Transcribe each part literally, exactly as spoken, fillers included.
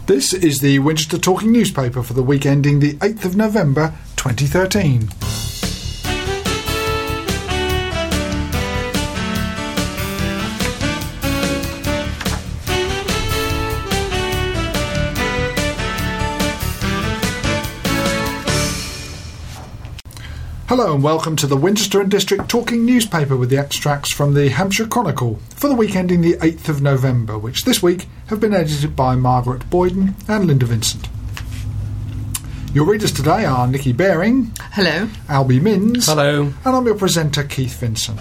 This is the Winchester Talking Newspaper for the week ending the eighth of November twenty thirteen. Hello and welcome to the Winchester and District Talking Newspaper with the extracts from the Hampshire Chronicle for the week ending the eighth of November, which this week have been edited by Margaret Boyden and Linda Vincent. Your readers today are Nikki Baring. Hello. Albie Minns. Hello. And I'm your presenter, Keith Vincent.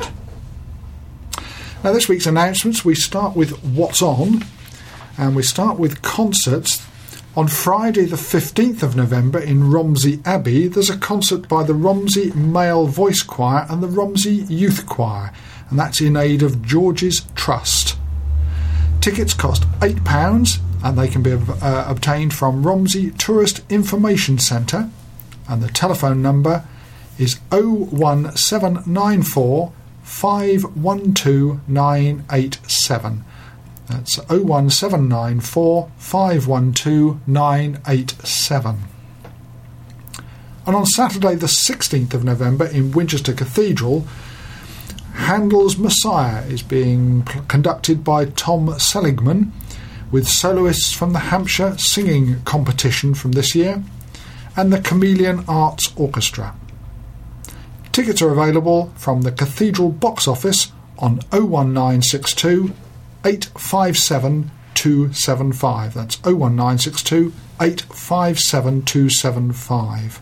Now, this week's announcements, we start with What's On, and we start with concerts. On Friday the fifteenth of November in Romsey Abbey, there's a concert by the Romsey Male Voice Choir and the Romsey Youth Choir, and that's in aid of George's Trust. Tickets cost eight pounds and they can be uh, obtained from Romsey Tourist Information Centre, and the telephone number is oh one seven nine four, five one two, nine eight seven. That's oh one seven nine four, five one two, nine eight seven. And on Saturday the sixteenth of November in Winchester Cathedral, Handel's Messiah is being p- conducted by Tom Seligman, with soloists from the Hampshire Singing Competition from this year and the Chameleon Arts Orchestra. Tickets are available from the Cathedral box office on oh one nine six two, eight five seven, two seven five. That's oh one nine six two, eight five seven, two seven five.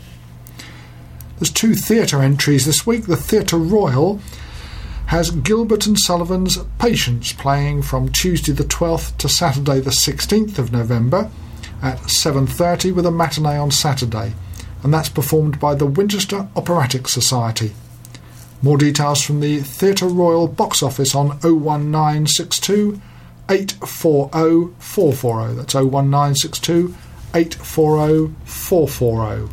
There's two theatre entries this week. The Theatre Royal has Gilbert and Sullivan's Patience playing from Tuesday the twelfth to Saturday the sixteenth of November at seven thirty with a matinee on Saturday, and that's performed by the Winchester Operatic Society. More details from the Theatre Royal box office on oh one nine six two, eight four oh, four four oh. That's oh one nine six two, eight four oh, four four oh.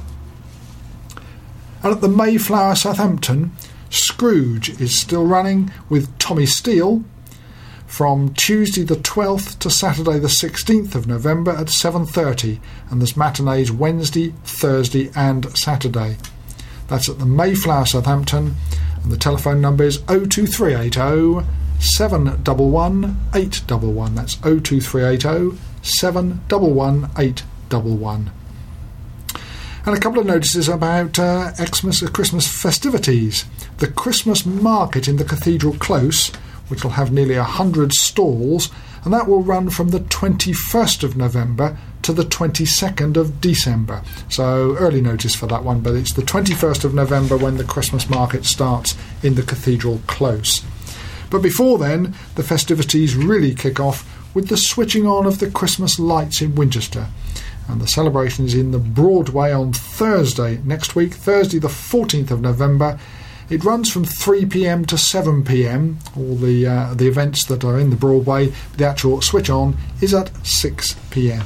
And at the Mayflower Southampton, Scrooge is still running with Tommy Steele from Tuesday the twelfth to Saturday the sixteenth of November at seven thirty, and there's matinees Wednesday, Thursday and Saturday. That's at the Mayflower Southampton, and the telephone number is oh two three eight oh, seven one one, eight one one. That's oh two three eight oh, seven one one, eight one one. And a couple of notices about uh, Xmas, uh, Christmas festivities. The Christmas market in the Cathedral Close, which will have nearly one hundred stalls, and that will run from the twenty-first of November to the twenty-second of December. So early notice for that one, but it's the twenty-first of November when the Christmas market starts in the Cathedral Close. But before then, the festivities really kick off with the switching on of the Christmas lights in Winchester. And the celebration is in the Broadway on Thursday next week, Thursday the fourteenth of November. It runs from three p.m. to seven p.m. All the uh, the events that are in the Broadway, the actual switch on is at six p.m.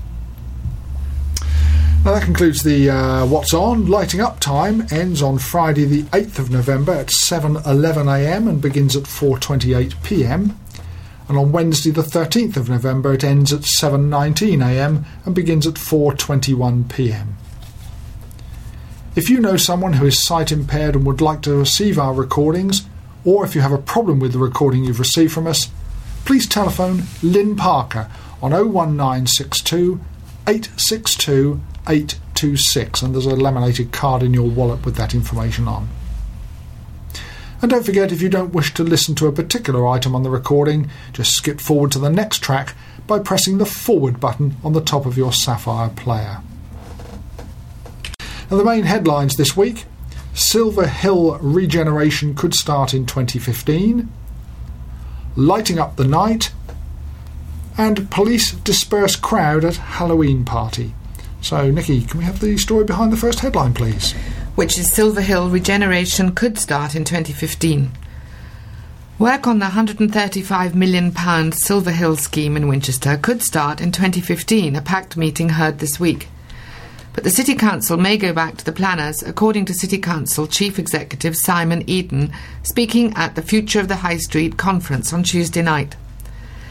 Now that concludes the uh, What's On. Lighting Up time ends on Friday the eighth of November at seven eleven a.m. and begins at four twenty-eight p.m. And on Wednesday the thirteenth of November it ends at seven nineteen a.m. and begins at four twenty-one p.m. If you know someone who is sight impaired and would like to receive our recordings, or if you have a problem with the recording you've received from us, please telephone Lynn Parker on oh one nine six two, eight six two, eight two six, and there's a laminated card in your wallet with that information on. And don't forget, if you don't wish to listen to a particular item on the recording, just skip forward to the next track by pressing the forward button on the top of your Sapphire player. Now the main headlines this week: Silver Hill regeneration could start in twenty fifteen, lighting up the night, and police disperse crowd at Halloween party. So, Nikki, can we have the story behind the first headline, please? Which is Silver Hill regeneration could start in twenty fifteen. Work on the one hundred thirty-five million pounds Silver Hill scheme in Winchester could start in twenty fifteen, a packed meeting heard this week. But the City Council may go back to the planners, according to City Council Chief Executive Simon Eaton, speaking at the Future of the High Street conference on Tuesday night.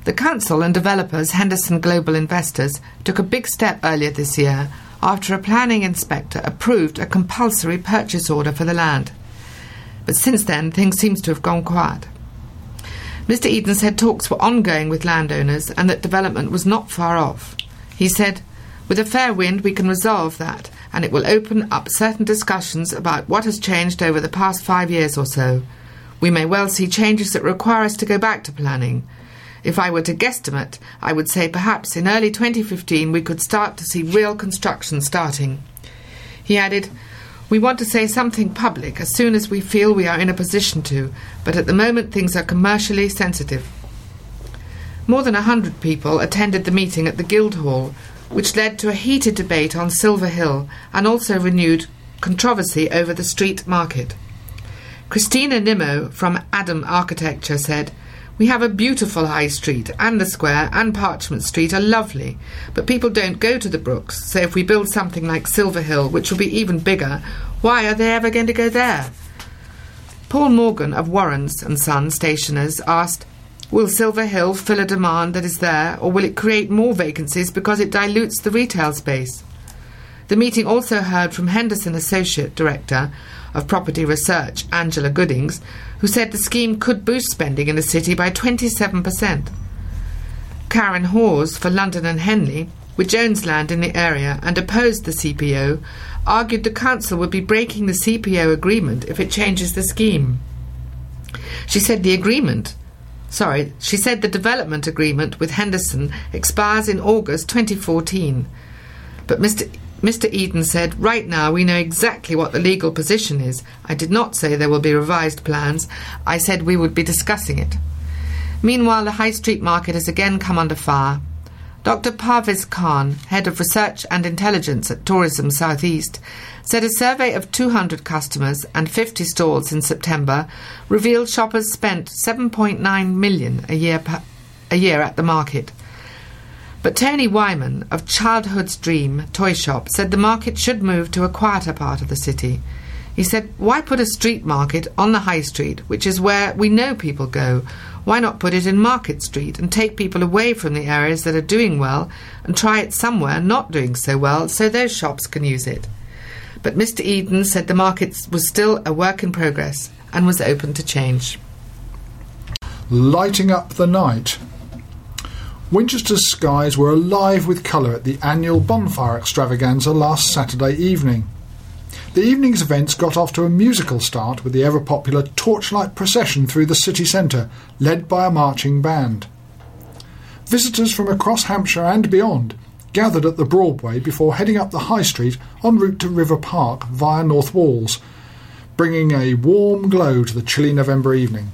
The council and developers, Henderson Global Investors, took a big step earlier this year after a planning inspector approved a compulsory purchase order for the land. But since then, things seem to have gone quiet. Mister Eden said talks were ongoing with landowners and that development was not far off. He said, "With a fair wind we can resolve that, and it will open up certain discussions about what has changed over the past five years or so. We may well see changes that require us to go back to planning. If I were to guesstimate, I would say perhaps in early twenty fifteen we could start to see real construction starting." He added, "We want to say something public as soon as we feel we are in a position to, but at the moment things are commercially sensitive." More than a hundred people attended the meeting at the Guildhall, which led to a heated debate on Silver Hill and also renewed controversy over the street market. Christina Nimmo from Adam Architecture said, "We have a beautiful high street, and the square and Parchment Street are lovely, but people don't go to the Brooks, so if we build something like Silver Hill, which will be even bigger, why are they ever going to go there?" Paul Morgan of Warrens and Son Stationers asked, "Will Silver Hill fill a demand that is there, or will it create more vacancies because it dilutes the retail space?" The meeting also heard from Henderson Associate Director of Property Research, Angela Goodings, who said the scheme could boost spending in the city by twenty-seven percent. Karen Hawes for London and Henley, which owns land in the area and opposed the C P O, argued the council would be breaking the C P O agreement if it changes the scheme. She said the agreement, sorry, she said the development agreement with Henderson expires in August twenty fourteen. But Mr Mr Eden said, "Right now we know exactly what the legal position is. I did not say there will be revised plans. I said we would be discussing it." Meanwhile, the high street market has again come under fire. Doctor Parvez Khan, Head of Research and Intelligence at Tourism South East, said a survey of two hundred customers and fifty stalls in September revealed shoppers spent seven point nine million dollars a year, per, a year at the market. But Tony Wyman of Childhood's Dream Toy Shop said the market should move to a quieter part of the city. He said, "Why put a street market on the high street, which is where we know people go? Why not put it in Market Street and take people away from the areas that are doing well and try it somewhere not doing so well so those shops can use it?" But Mister Eden said the market was still a work in progress and was open to change. Lighting up the night. Winchester's skies were alive with colour at the annual bonfire extravaganza last Saturday evening. The evening's events got off to a musical start with the ever-popular torchlight procession through the city centre, led by a marching band. Visitors from across Hampshire and beyond gathered at the Broadway before heading up the High Street en route to River Park via North Walls, bringing a warm glow to the chilly November evening.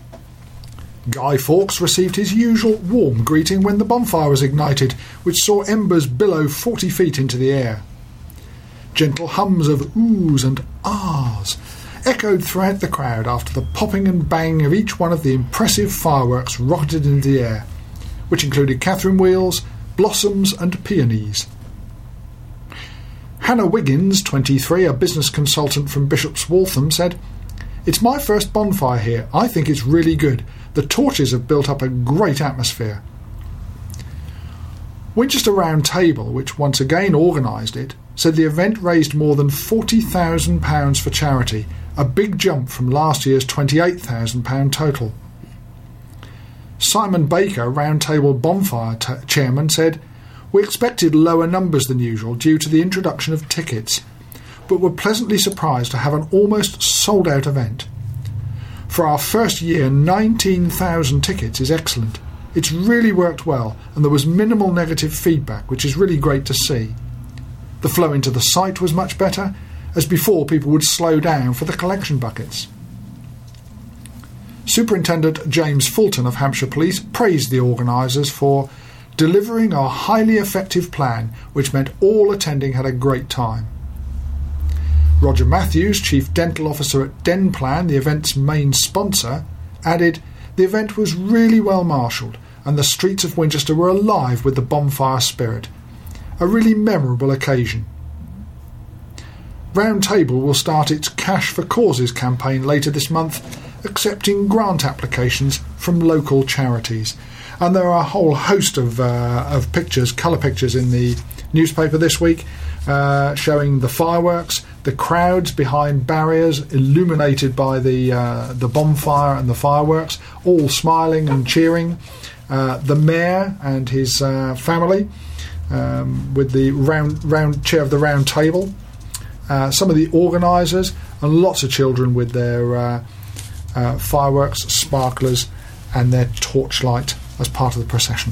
Guy Fawkes received his usual warm greeting when the bonfire was ignited, which saw embers billow forty feet into the air. Gentle hums of oohs and ahs echoed throughout the crowd after the popping and banging of each one of the impressive fireworks rocketed into the air, which included Catherine wheels, blossoms and peonies. Hannah Wiggins, twenty-three, a business consultant from Bishop's Waltham, said, "It's my first bonfire here. I think it's really good. The torches have built up a great atmosphere." Winchester Round Table, which once again organised it, said the event raised more than forty thousand pounds for charity, a big jump from last year's twenty-eight thousand pounds total. Simon Baker, Round Table Bonfire t- chairman, said, "We expected lower numbers than usual due to the introduction of tickets, but were pleasantly surprised to have an almost sold-out event. For our first year, nineteen thousand tickets is excellent. It's really worked well, and there was minimal negative feedback, which is really great to see. The flow into the site was much better, as before people would slow down for the collection buckets." Superintendent James Fulton of Hampshire Police praised the organisers for delivering a highly effective plan, which meant all attending had a great time. Roger Matthews, Chief Dental Officer at Denplan, the event's main sponsor, added, "The event was really well marshalled, and the streets of Winchester were alive with the bonfire spirit. A really memorable occasion." Round Table will start its Cash for Causes campaign later this month, accepting grant applications from local charities. And there are a whole host of uh, of pictures, colour pictures in the newspaper this week, uh, showing the fireworks, the crowds behind barriers illuminated by the uh, the bonfire and the fireworks, all smiling and cheering. Uh, the mayor and his uh, family um, with the round round chair of the round table. Uh, some of the organisers and lots of children with their uh, uh, fireworks, sparklers and their torchlight as part of the procession.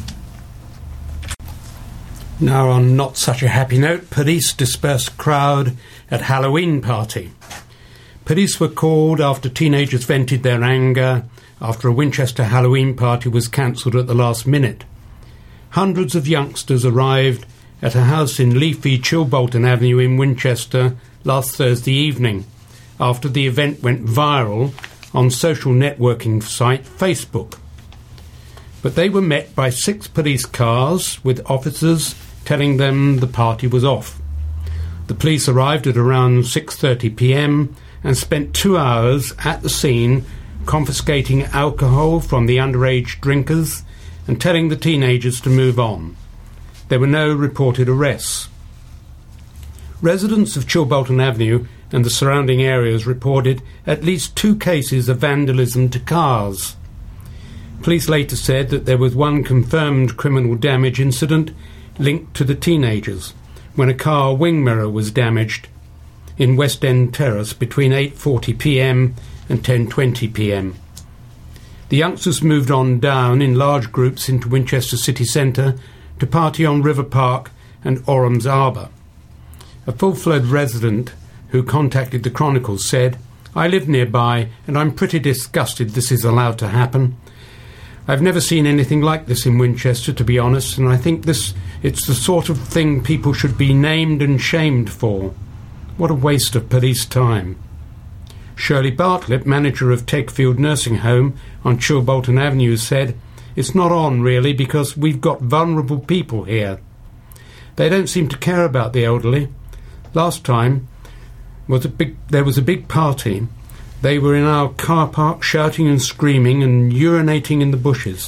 Now, on not such a happy note, police dispersed crowd at Halloween party. Police were called after teenagers vented their anger after a Winchester Halloween party was cancelled at the last minute. Hundreds of youngsters arrived at a house in leafy Chilbolton Avenue in Winchester last Thursday evening, after the event went viral on social networking site Facebook. But they were met by six police cars with officers telling them the party was off. The police arrived at around six thirty p m and spent two hours at the scene confiscating alcohol from the underage drinkers and telling the teenagers to move on. There were no reported arrests. Residents of Chilbolton Avenue and the surrounding areas reported at least two cases of vandalism to cars. Police later said that there was one confirmed criminal damage incident linked to the teenagers, when a car wing mirror was damaged in West End Terrace between eight forty p m and ten twenty p m. The youngsters moved on down in large groups into Winchester city centre to party on River Park and Orams Arbour. A full-fledged resident who contacted the Chronicle said, "I live nearby and I'm pretty disgusted this is allowed to happen. I've never seen anything like this in Winchester, to be honest, and I think this it's the sort of thing people should be named and shamed for. What a waste of police time." Shirley Bartlett, manager of Tegfield Nursing Home on Chilbolton Avenue, said, "It's not on, really, because we've got vulnerable people here. They don't seem to care about the elderly. Last time was a big, there was a big party. They were in our car park shouting and screaming and urinating in the bushes."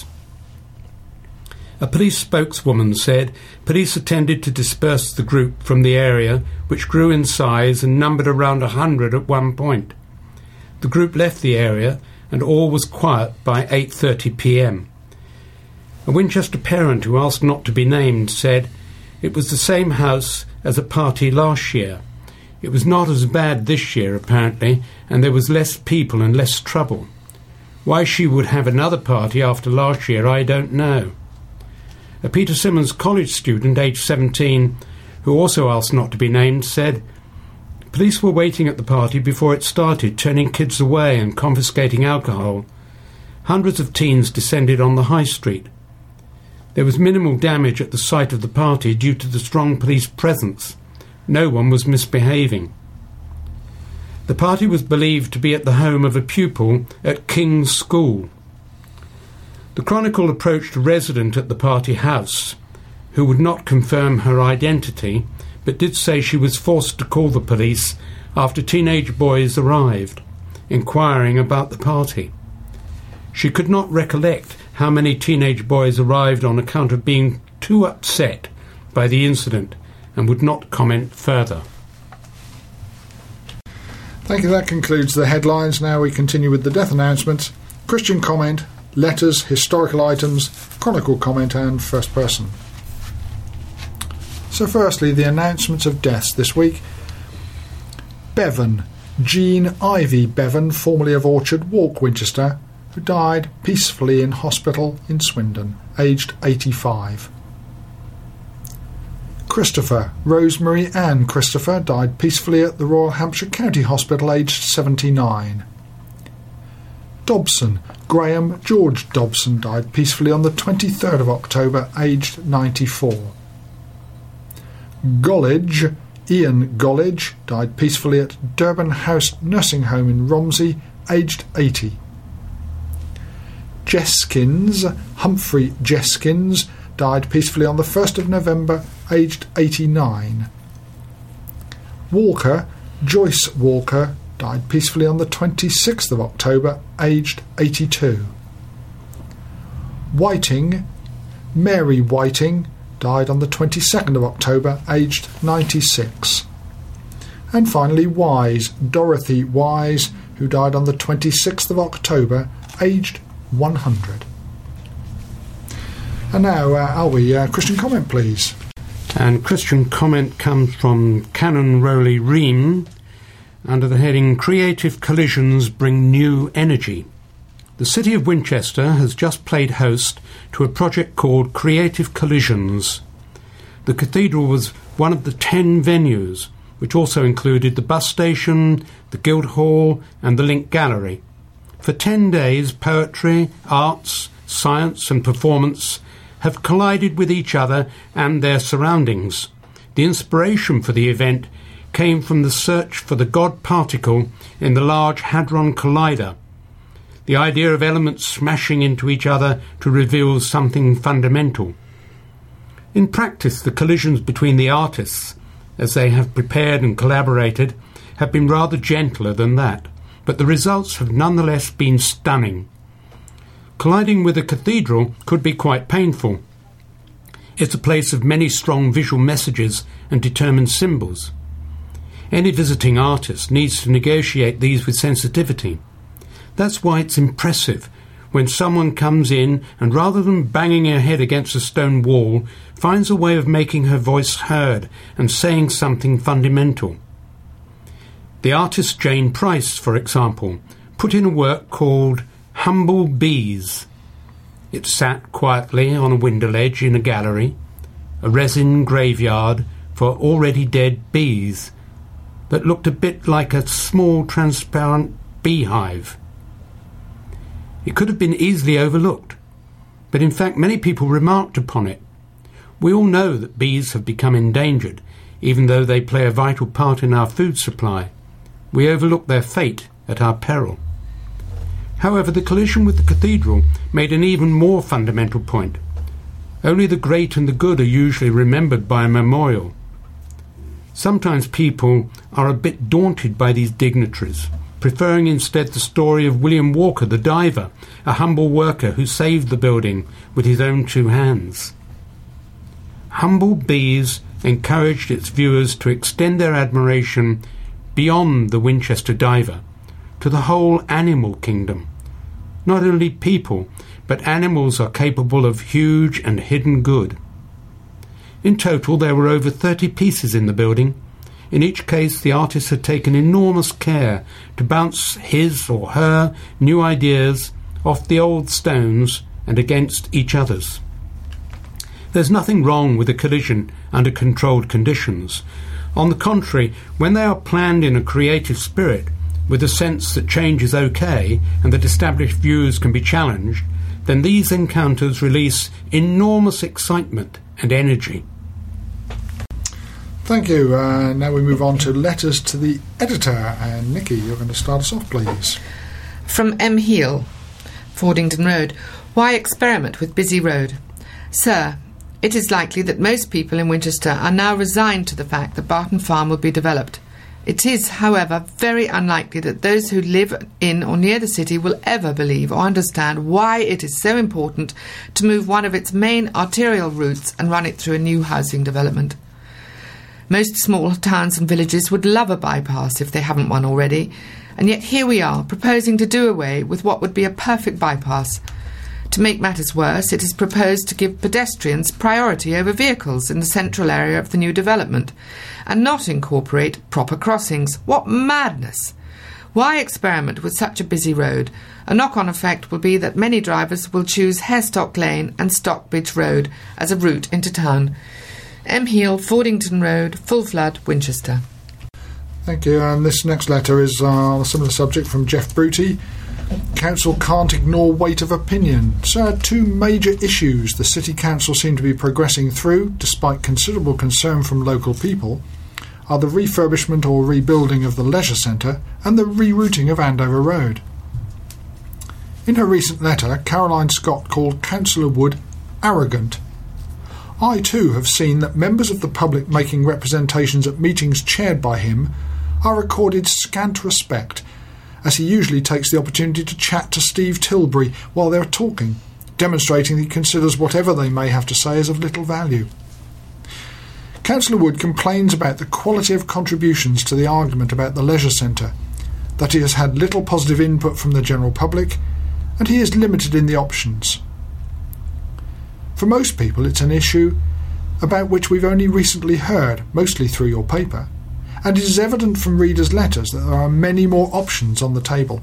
A police spokeswoman said police attended to disperse the group from the area, which grew in size and numbered around a hundred at one point. The group left the area and all was quiet by eight thirty p m. A Winchester parent who asked not to be named said it was the same house as a party last year. It was not as bad this year, apparently, and there was less people and less trouble. Why she would have another party after last year, I don't know. A Peter Simmons college student, aged seventeen, who also asked not to be named, said, "Police were waiting at the party before it started, turning kids away and confiscating alcohol. Hundreds of teens descended on the high street. There was minimal damage at the site of the party due to the strong police presence. No one was misbehaving." The party was believed to be at the home of a pupil at King's School. The Chronicle approached a resident at the party house, who would not confirm her identity, but did say she was forced to call the police after teenage boys arrived, inquiring about the party. She could not recollect how many teenage boys arrived on account of being too upset by the incident, and would not comment further. Thank you. That concludes the headlines. Now we continue with the death announcements, Christian comment, letters, historical items, Chronicle comment and first person. So firstly, the announcements of deaths this week. Bevan, Jean Ivy Bevan, formerly of Orchard Walk, Winchester, who died peacefully in hospital in Swindon, aged eighty-five. Christopher, Rosemary Ann Christopher, died peacefully at the Royal Hampshire County Hospital, aged seventy-nine. Dobson, Graham George Dobson, died peacefully on the twenty-third of October, aged ninety-four. Gollidge, Ian Gollidge, died peacefully at Durban House Nursing Home in Romsey, aged eighty. Jeskins, Humphrey Jeskins, died peacefully on the first of November, aged eighty-nine. Walker, Joyce Walker, died peacefully on the twenty-sixth of October, aged eighty-two. Whiting, Mary Whiting, died on the twenty-second of October, aged ninety-six. And finally Wise, Dorothy Wise, who died on the twenty-sixth of October, aged one hundred. And now, uh, Alwie, uh, Christian comment, please. And Christian comment comes from Canon Rowley Ream under the heading Creative Collisions Bring New Energy. The City of Winchester has just played host to a project called Creative Collisions. The cathedral was one of the ten venues, which also included the bus station, the Guildhall and the Link Gallery. For ten days, poetry, arts, science and performance have collided with each other and their surroundings. The inspiration for the event came from the search for the God particle in the Large Hadron Collider, the idea of elements smashing into each other to reveal something fundamental. In practice, the collisions between the artists, as they have prepared and collaborated, have been rather gentler than that, but the results have nonetheless been stunning. Colliding with a cathedral could be quite painful. It's a place of many strong visual messages and determined symbols. Any visiting artist needs to negotiate these with sensitivity. That's why it's impressive when someone comes in and, rather than banging her head against a stone wall, finds a way of making her voice heard and saying something fundamental. The artist Jane Price, for example, put in a work called Humble Bees. It sat quietly on a window ledge in a gallery, a resin graveyard for already dead bees that looked a bit like a small transparent beehive. It could have been easily overlooked, but in fact many people remarked upon it. We all know that bees have become endangered, even though they play a vital part in our food supply. We overlook their fate at our peril. However, the collision with the cathedral made an even more fundamental point. Only the great and the good are usually remembered by a memorial. Sometimes people are a bit daunted by these dignitaries, preferring instead the story of William Walker the diver, a humble worker who saved the building with his own two hands. Humble Bees encouraged its viewers to extend their admiration beyond the Winchester diver, to the whole animal kingdom. Not only people, but animals are capable of huge and hidden good. In total, there were over thirty pieces in the building. In each case, the artist had taken enormous care to bounce his or her new ideas off the old stones and against each other's. There's nothing wrong with a collision under controlled conditions. On the contrary, when they are planned in a creative spirit, with a sense that change is okay and that established views can be challenged, then these encounters release enormous excitement and energy. Thank you. Uh, now we move on to letters to the editor. And Nikki, you're going to start us off, please. From M. Heel, Fordington Road. Why experiment with busy road? Sir, it is likely that most people in Winchester are now resigned to the fact that Barton Farm will be developed. It is, however, very unlikely that those who live in or near the city will ever believe or understand why it is so important to move one of its main arterial routes and run it through a new housing development. Most small towns and villages would love a bypass if they haven't one already, and yet here we are, proposing to do away with what would be a perfect bypass. To make matters worse, it is proposed to give pedestrians priority over vehicles in the central area of the new development, and not incorporate proper crossings. What madness! Why experiment with such a busy road? A knock-on effect will be that many drivers will choose Harestock Lane and Stockbridge Road as a route into town. M. Heel, Fordington Road, Full Flood, Winchester. Thank you. And this next letter is uh, on a similar subject from Jeff Bruty. Council can't ignore weight of opinion. So two major issues the City Council seem to be progressing through, despite considerable concern from local people, are the refurbishment or rebuilding of the leisure centre and the rerouting of Andover Road. In her recent letter, Caroline Scott called Councillor Wood arrogant. I too have seen that members of the public making representations at meetings chaired by him are accorded scant respect, as he usually takes the opportunity to chat to Steve Tilbury while they're talking, demonstrating he considers whatever they may have to say is of little value. Councillor Wood complains about the quality of contributions to the argument about the leisure centre, that he has had little positive input from the general public, and he is limited in the options. For most people, it's an issue about which we've only recently heard, mostly through your paper, and it is evident from readers' letters that there are many more options on the table.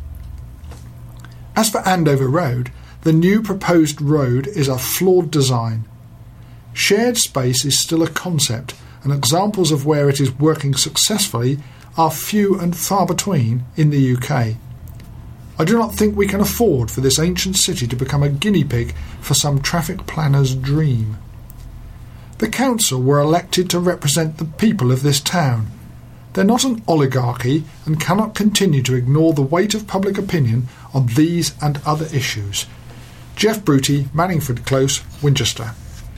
As for Andover Road, the new proposed road is a flawed design. Shared space is still a concept, and examples of where it is working successfully are few and far between in the U K. I do not think we can afford for this ancient city to become a guinea pig for some traffic planner's dream. The council were elected to represent the people of this town. They're not an oligarchy and cannot continue to ignore the weight of public opinion on these and other issues. Jeff Bruty, Manningford Close, Winchester.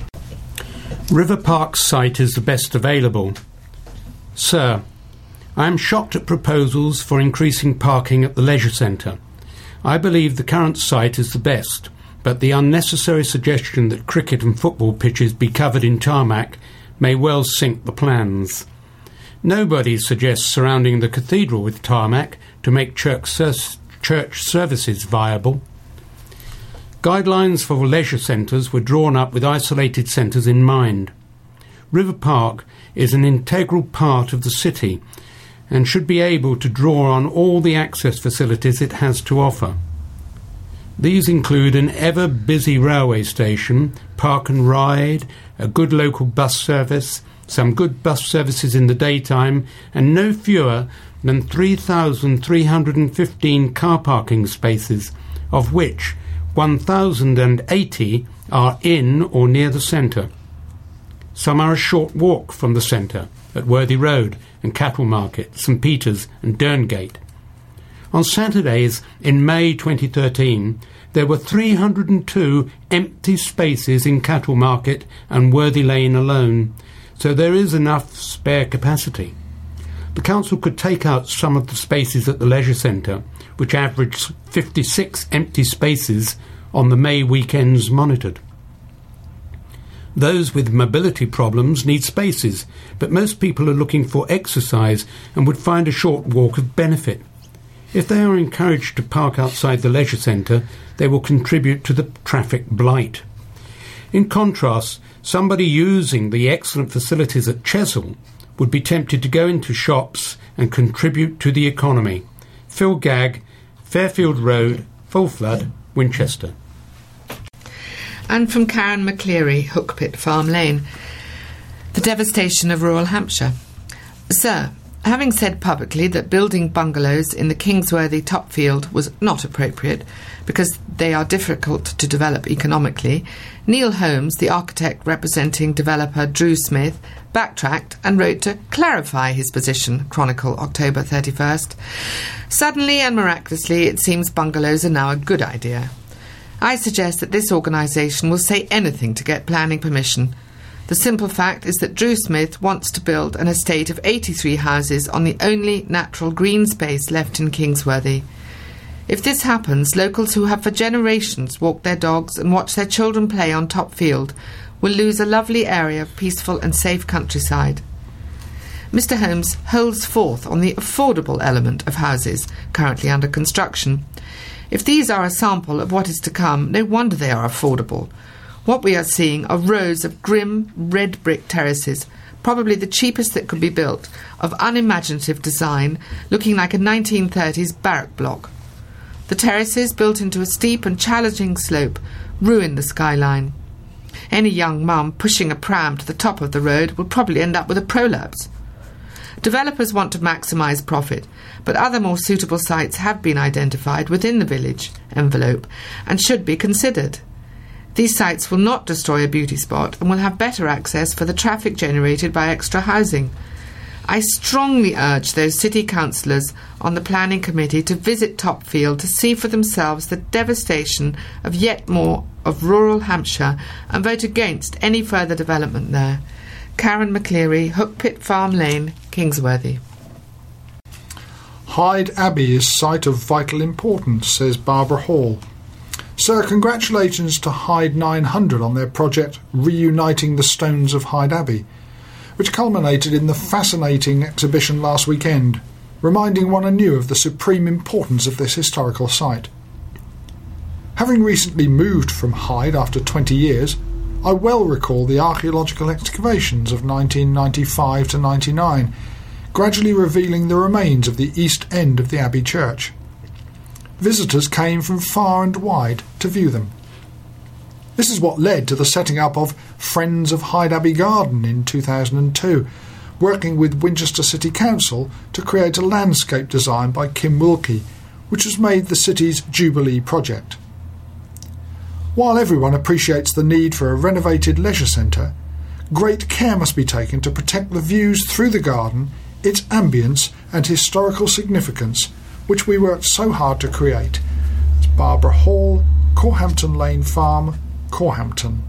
River Park site is the best available. Sir, I am shocked at proposals for increasing parking at the leisure centre. I believe the current site is the best, but the unnecessary suggestion that cricket and football pitches be covered in tarmac may well sink the plans. Nobody suggests surrounding the cathedral with tarmac to make church, ser- church services viable. Guidelines for leisure centres were drawn up with isolated centres in mind. River Park is an integral part of the city and should be able to draw on all the access facilities it has to offer. These include an ever-busy railway station, park and ride, a good local bus service, some good bus services in the daytime, and no fewer than three thousand three hundred fifteen car parking spaces, of which one thousand eighty are in or near the centre. Some are a short walk from the centre, at Worthy Road and Cattle Market, St Peter's and Derngate. On Saturdays in May twenty thirteen, there were three hundred two empty spaces in Cattle Market and Worthy Lane alone, so there is enough spare capacity. The council could take out some of the spaces at the leisure centre, which averaged fifty-six empty spaces on the May weekends monitored. Those with mobility problems need spaces, but most people are looking for exercise and would find a short walk of benefit. If they are encouraged to park outside the leisure centre, they will contribute to the traffic blight. In contrast, somebody using the excellent facilities at Chesil would be tempted to go into shops and contribute to the economy. Phil Gagg, Fairfield Road, Full Flood, Winchester. And from Karen McCleary, Hookpit Farm Lane, the devastation of rural Hampshire. Sir, having said publicly that building bungalows in the Kingsworthy Topfield was not appropriate because they are difficult to develop economically, Neil Holmes, the architect representing developer Drew Smith, backtracked and wrote to clarify his position, Chronicle, October thirty-first. Suddenly and miraculously, it seems bungalows are now a good idea. I suggest that this organisation will say anything to get planning permission. The simple fact is that Drew Smith wants to build an estate of eighty-three houses on the only natural green space left in Kingsworthy. If this happens, locals who have for generations walked their dogs and watched their children play on Topfield will lose a lovely area of peaceful and safe countryside. Mister Holmes holds forth on the affordable element of houses currently under construction. If these are a sample of what is to come, no wonder they are affordable. What we are seeing are rows of grim red brick terraces, probably the cheapest that could be built, of unimaginative design, looking like a nineteen thirties barrack block. The terraces, built into a steep and challenging slope, ruin the skyline. Any young mum pushing a pram to the top of the road will probably end up with a prolapse. Developers want to maximise profit, but other more suitable sites have been identified within the village envelope and should be considered. These sites will not destroy a beauty spot and will have better access for the traffic generated by extra housing. I strongly urge those city councillors on the planning committee to visit Topfield to see for themselves the devastation of yet more of rural Hampshire and vote against any further development there. Karen McCleary, Hookpit Farm Lane, Kingsworthy. Hyde Abbey is site of vital importance, says Barbara Hall. Sir, congratulations to Hyde nine hundred on their project Reuniting the Stones of Hyde Abbey, which culminated in the fascinating exhibition last weekend, reminding one anew of the supreme importance of this historical site. Having recently moved from Hyde after twenty years, I well recall the archaeological excavations of nineteen ninety-five to ninety-nine, gradually revealing the remains of the east end of the Abbey Church. Visitors came from far and wide to view them. This is what led to the setting up of Friends of Hyde Abbey Garden in two thousand two, working with Winchester City Council to create a landscape design by Kim Wilkie, which was made the city's Jubilee project. While everyone appreciates the need for a renovated leisure centre, great care must be taken to protect the views through the garden, its ambience and historical significance, which we worked so hard to create. It's Barbara Hall, Corhampton Lane Farm, Corhampton.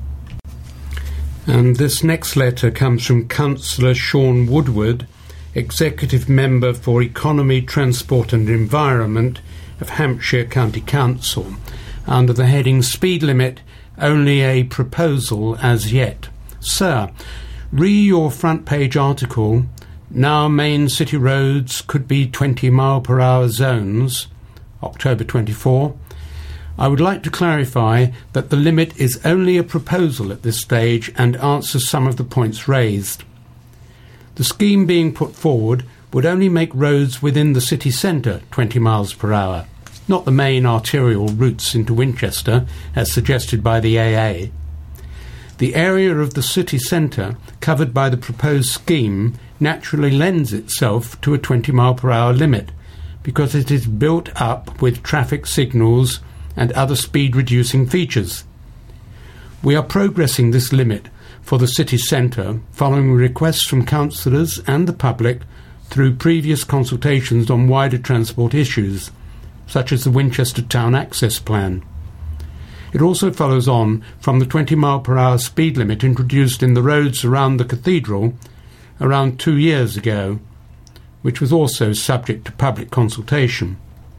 And this next letter comes from Councillor Sean Woodward, Executive Member for Economy, Transport and Environment of Hampshire County Council, under the heading Speed Limit, Only a Proposal as Yet. Sir, re your front page article, Now Main City Roads Could Be twenty mile per hour Zones, October twenty-fourth. I would like to clarify that the limit is only a proposal at this stage and answers some of the points raised. The scheme being put forward would only make roads within the city centre twenty miles per hour, not the main arterial routes into Winchester, as suggested by the A A. The area of the city centre covered by the proposed scheme naturally lends itself to a twenty mile per hour limit, because it is built up with traffic signals and other speed-reducing features. We are progressing this limit for the city centre following requests from councillors and the public through previous consultations on wider transport issues, such as the Winchester Town Access Plan. It also follows on from the twenty mile per hour speed limit introduced in the roads around the cathedral around two years ago, which was also subject to public consultation.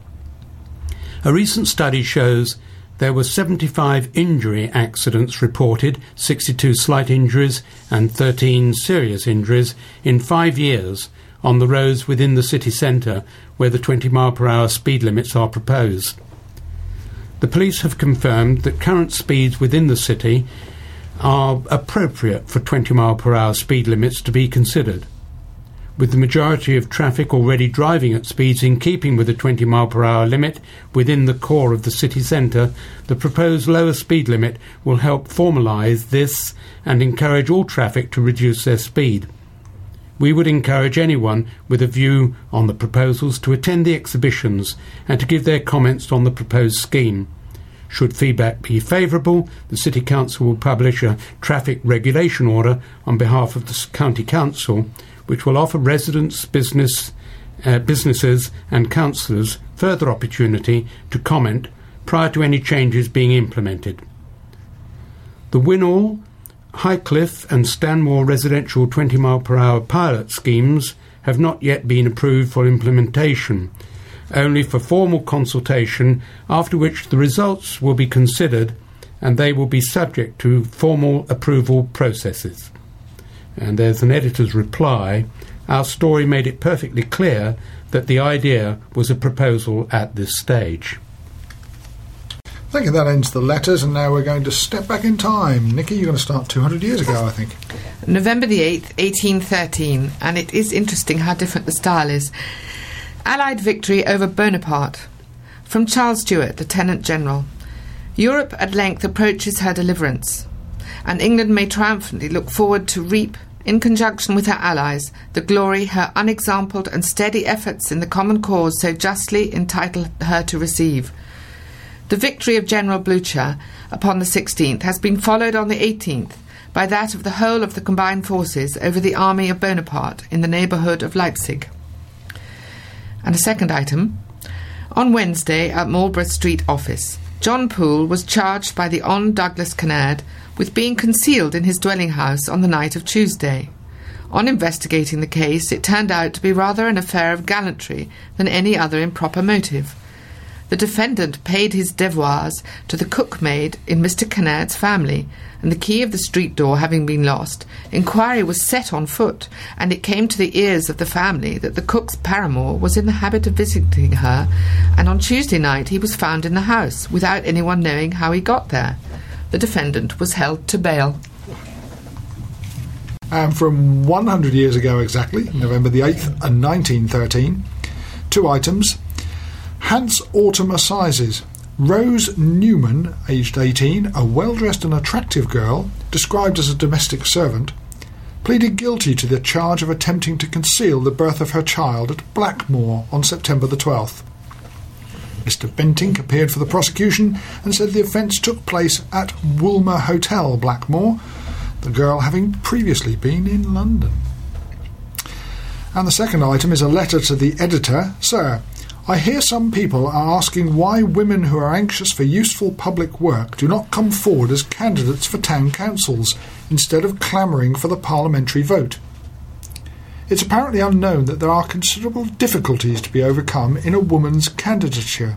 A recent study shows there were seventy-five injury accidents reported, sixty-two slight injuries and thirteen serious injuries in five years on the roads within the city centre where the twenty mile per hour speed limits are proposed. The police have confirmed that current speeds within the city are appropriate for twenty mile per hour speed limits to be considered. With the majority of traffic already driving at speeds in keeping with the twenty mile per hour limit within the core of the city centre, the proposed lower speed limit will help formalise this and encourage all traffic to reduce their speed. We would encourage anyone with a view on the proposals to attend the exhibitions and to give their comments on the proposed scheme. Should feedback be favourable, the City Council will publish a traffic regulation order on behalf of the County Council, which will offer residents, business, uh, businesses and councillors further opportunity to comment prior to any changes being implemented. The Winnall, Highcliffe and Stanmore residential twenty mile per hour pilot schemes have not yet been approved for implementation, only for formal consultation, after which the results will be considered and they will be subject to formal approval processes. And there's an editor's reply. Our story made it perfectly clear that the idea was a proposal at this stage. Thank you. That ends the letters, and now we're going to step back in time. Nikki, you're going to start two hundred years ago, I think. November the eighth, eighteen thirteen, and it is interesting how different the style is. Allied victory over Bonaparte. From Charles Stewart, Lieutenant General. Europe at length approaches her deliverance, and England may triumphantly look forward to reap, in conjunction with her allies, the glory her unexampled and steady efforts in the common cause so justly entitle her to receive. The victory of General Blucher upon the sixteenth has been followed on the eighteenth by that of the whole of the combined forces over the army of Bonaparte in the neighbourhood of Leipzig. And a second item. On Wednesday at Marlborough Street office, John Poole was charged by the Hon. Douglas Kinnaird with being concealed in his dwelling house on the night of Tuesday. On investigating the case, it turned out to be rather an affair of gallantry than any other improper motive. The defendant paid his devoirs to the cookmaid in Mister Kinnaird's family, and the key of the street door having been lost, inquiry was set on foot, and it came to the ears of the family that the cook's paramour was in the habit of visiting her, and on Tuesday night he was found in the house, without anyone knowing how he got there. The defendant was held to bail. And from one hundred years ago exactly, November the eighth and nineteen thirteen, two items. Hants Autumn Assizes. Rose Newman, aged eighteen, a well-dressed and attractive girl, described as a domestic servant, pleaded guilty to the charge of attempting to conceal the birth of her child at Blackmore on September the twelfth. Mister Bentinck appeared for the prosecution and said the offence took place at Woolmer Hotel, Blackmore, the girl having previously been in London. And the second item is a letter to the editor. Sir, I hear some people are asking why women who are anxious for useful public work do not come forward as candidates for town councils instead of clamouring for the parliamentary vote. It's apparently unknown that there are considerable difficulties to be overcome in a woman's candidature.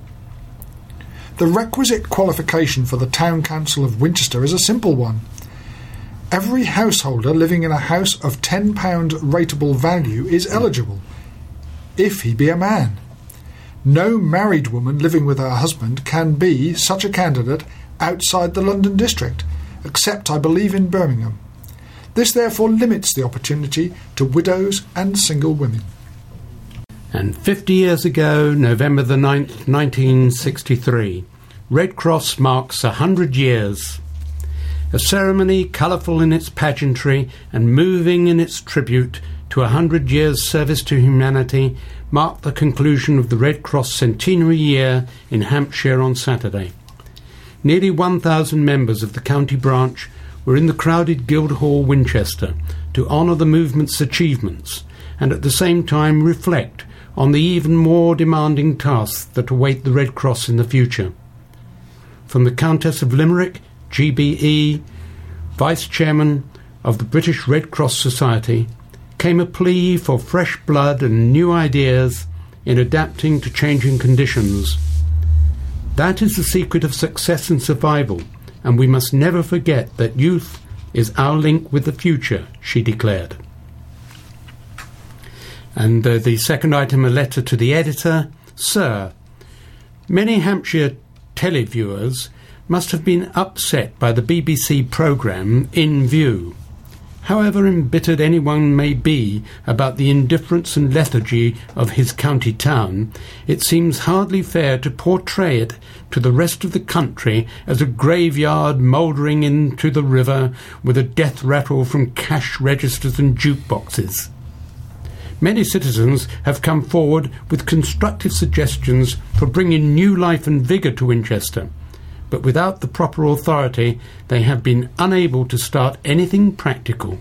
The requisite qualification for the Town Council of Winchester is a simple one. Every householder living in a house of ten pounds rateable value is eligible, if he be a man. No married woman living with her husband can be such a candidate outside the London district, except, I believe, in Birmingham. This therefore limits the opportunity to widows and single women. And fifty years ago, November the ninth, nineteen sixty-three, Red Cross marks a hundred years. A ceremony colourful in its pageantry and moving in its tribute to a hundred years' service to humanity marked the conclusion of the Red Cross centenary year in Hampshire on Saturday. Nearly one thousand members of the county branch were in the crowded Guildhall, Winchester, to honour the movement's achievements and at the same time reflect on the even more demanding tasks that await the Red Cross in the future. From the Countess of Limerick, G B E, Vice-Chairman of the British Red Cross Society, came a plea for fresh blood and new ideas in adapting to changing conditions. That is the secret of success and survival, and we must never forget that youth is our link with the future, she declared. And uh, the second item, a letter to the editor. Sir, many Hampshire televiewers must have been upset by the B B C programme In View. However embittered anyone may be about the indifference and lethargy of his county town, it seems hardly fair to portray it to the rest of the country as a graveyard mouldering into the river with a death rattle from cash registers and jukeboxes. Many citizens have come forward with constructive suggestions for bringing new life and vigour to Winchester, but without the proper authority they have been unable to start anything practical.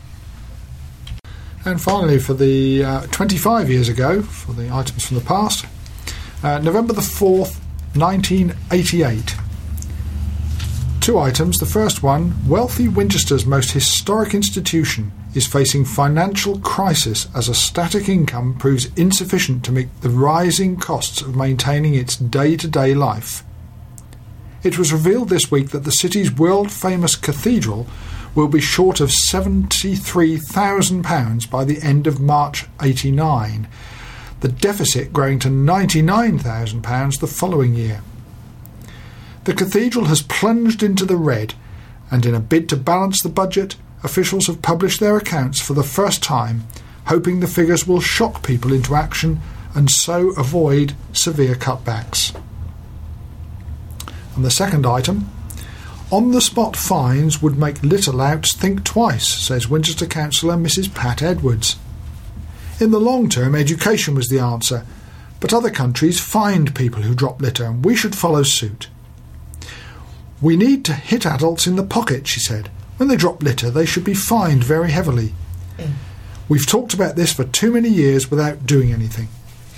And finally, for the uh, twenty-five years ago, for the items from the past, uh, November the fourth, nineteen eighty-eight. Two items. The first one, wealthy Winchester's most historic institution is facing financial crisis as a static income proves insufficient to meet the rising costs of maintaining its day-to-day life. It was revealed this week that the city's world-famous cathedral will be short of seventy-three thousand pounds by the end of March eighty-nine, the deficit growing to ninety-nine thousand pounds the following year. The cathedral has plunged into the red, and in a bid to balance the budget, officials have published their accounts for the first time, hoping the figures will shock people into action and so avoid severe cutbacks. And the second item, on-the-spot fines would make litter-louts think twice, says Winchester councillor Missus Pat Edwards. In the long term, education was the answer, but other countries fined people who drop litter, and we should follow suit. We need to hit adults in the pocket, she said. When they drop litter, they should be fined very heavily. Mm. We've talked about this for too many years without doing anything.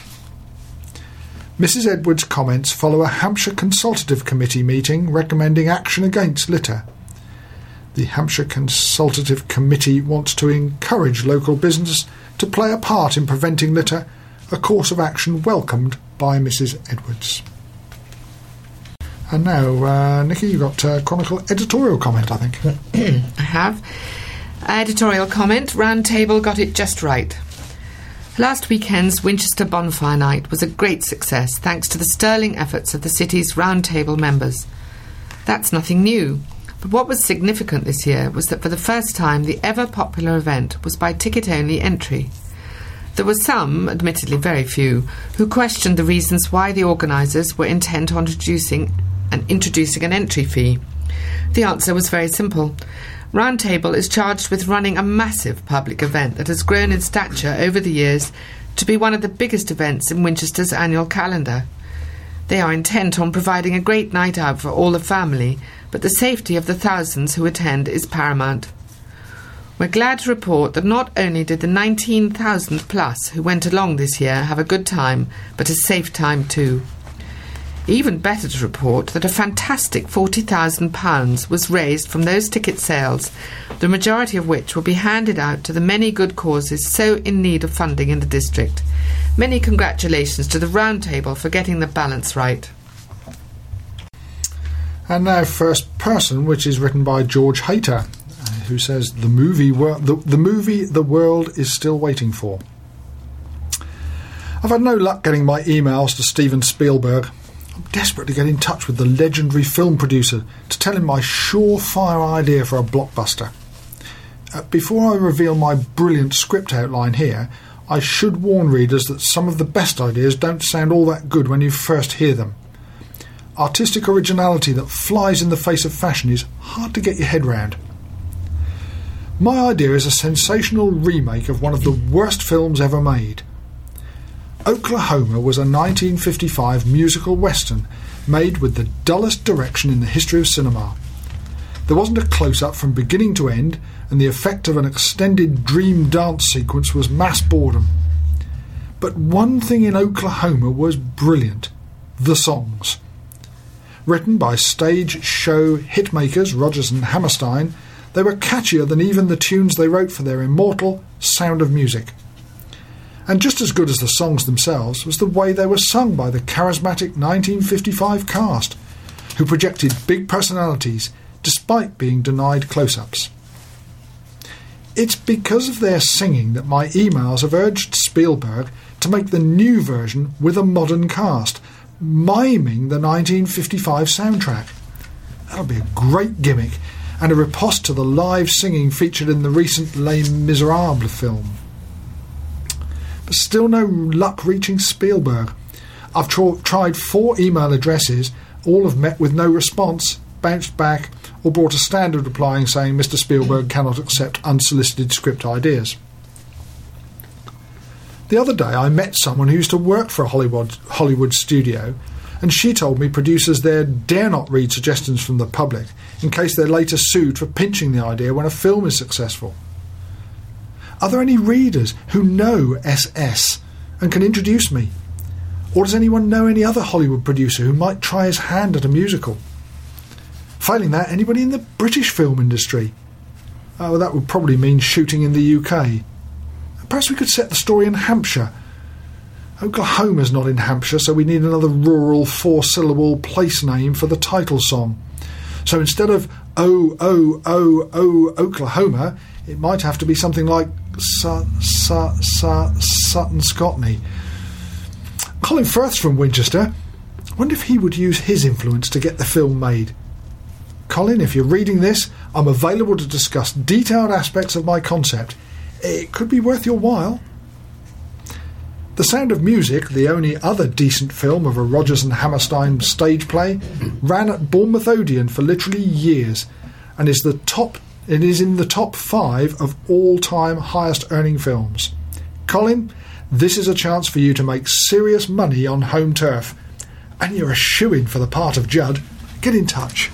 Missus Edwards' comments follow a Hampshire Consultative Committee meeting recommending action against litter. The Hampshire Consultative Committee wants to encourage local business to play a part in preventing litter a course of action welcomed by Missus Edwards. And now, uh, Nikki, you've got uh, Chronicle editorial comment, I think. I have. Editorial comment, Roundtable got it just right. Last weekend's Winchester Bonfire Night was a great success thanks to the sterling efforts of the city's Roundtable members. That's nothing new, but what was significant this year was that for the first time the ever-popular event was by ticket-only entry. There were some, admittedly very few, who questioned the reasons why the organisers were intent on introducing and introducing an entry fee. The answer was very simple. Roundtable is charged with running a massive public event that has grown in stature over the years to be one of the biggest events in Winchester's annual calendar. They are intent on providing a great night out for all the family, but the safety of the thousands who attend is paramount. We're glad to report that not only did the nineteen thousand plus who went along this year have a good time, but a safe time too. Even better to report that a fantastic forty thousand pounds was raised from those ticket sales, the majority of which will be handed out to the many good causes so in need of funding in the district. Many congratulations to the Roundtable for getting the balance right. And now First Person, which is written by George Hayter, who says the movie, wor- the, the movie the world is still waiting for. I've had no luck getting my emails to Steven Spielberg. I'm desperate to get in touch with the legendary film producer to tell him my surefire idea for a blockbuster. Uh, before I reveal my brilliant script outline here, I should warn readers that some of the best ideas don't sound all that good when you first hear them. Artistic originality that flies in the face of fashion is hard to get your head round. My idea is a sensational remake of one of the worst films ever made. Oklahoma was a nineteen fifty-five musical western made with the dullest direction in the history of cinema. There wasn't a close-up from beginning to end, and the effect of an extended dream dance sequence was mass boredom. But one thing in Oklahoma was brilliant: the songs. Written by stage show hitmakers Rodgers and Hammerstein, they were catchier than even the tunes they wrote for their immortal Sound of Music. And just as good as the songs themselves was the way they were sung by the charismatic nineteen fifty-five cast, who projected big personalities despite being denied close-ups. It's because of their singing that my emails have urged Spielberg to make the new version with a modern cast, miming the nineteen fifty-five soundtrack. That'll be a great gimmick, and a riposte to the live singing featured in the recent Les Miserables film. But still no luck reaching Spielberg. I've tr- tried four email addresses, all have met with no response, bounced back, or brought a standard reply saying Mister Spielberg cannot accept unsolicited script ideas. The other day I met someone who used to work for a Hollywood, Hollywood studio, and she told me producers there dare not read suggestions from the public in case they're later sued for pinching the idea when a film is successful. Are there any readers who know S S and can introduce me? Or does anyone know any other Hollywood producer who might try his hand at a musical? Failing that, anybody in the British film industry? Oh, well, that would probably mean shooting in the U K. Perhaps we could set the story in Hampshire. Oklahoma's not in Hampshire, so we need another rural four-syllable place name for the title song. So instead of Oh, Oh, Oh, Oh, Oklahoma, it might have to be something like Su- Su- Su- Sutton Scotney. Colin Firth's from Winchester. I wonder if he would use his influence to get the film made. Colin, if you're reading this, I'm available to discuss detailed aspects of my concept. It could be worth your while. The Sound of Music, the only other decent film of a Rodgers and Hammerstein stage play, ran at Bournemouth Odeon for literally years and is the top it is in the top five of all-time highest-earning films. Colin, this is a chance for you to make serious money on home turf. And you're a shoo-in for the part of Judd. Get in touch.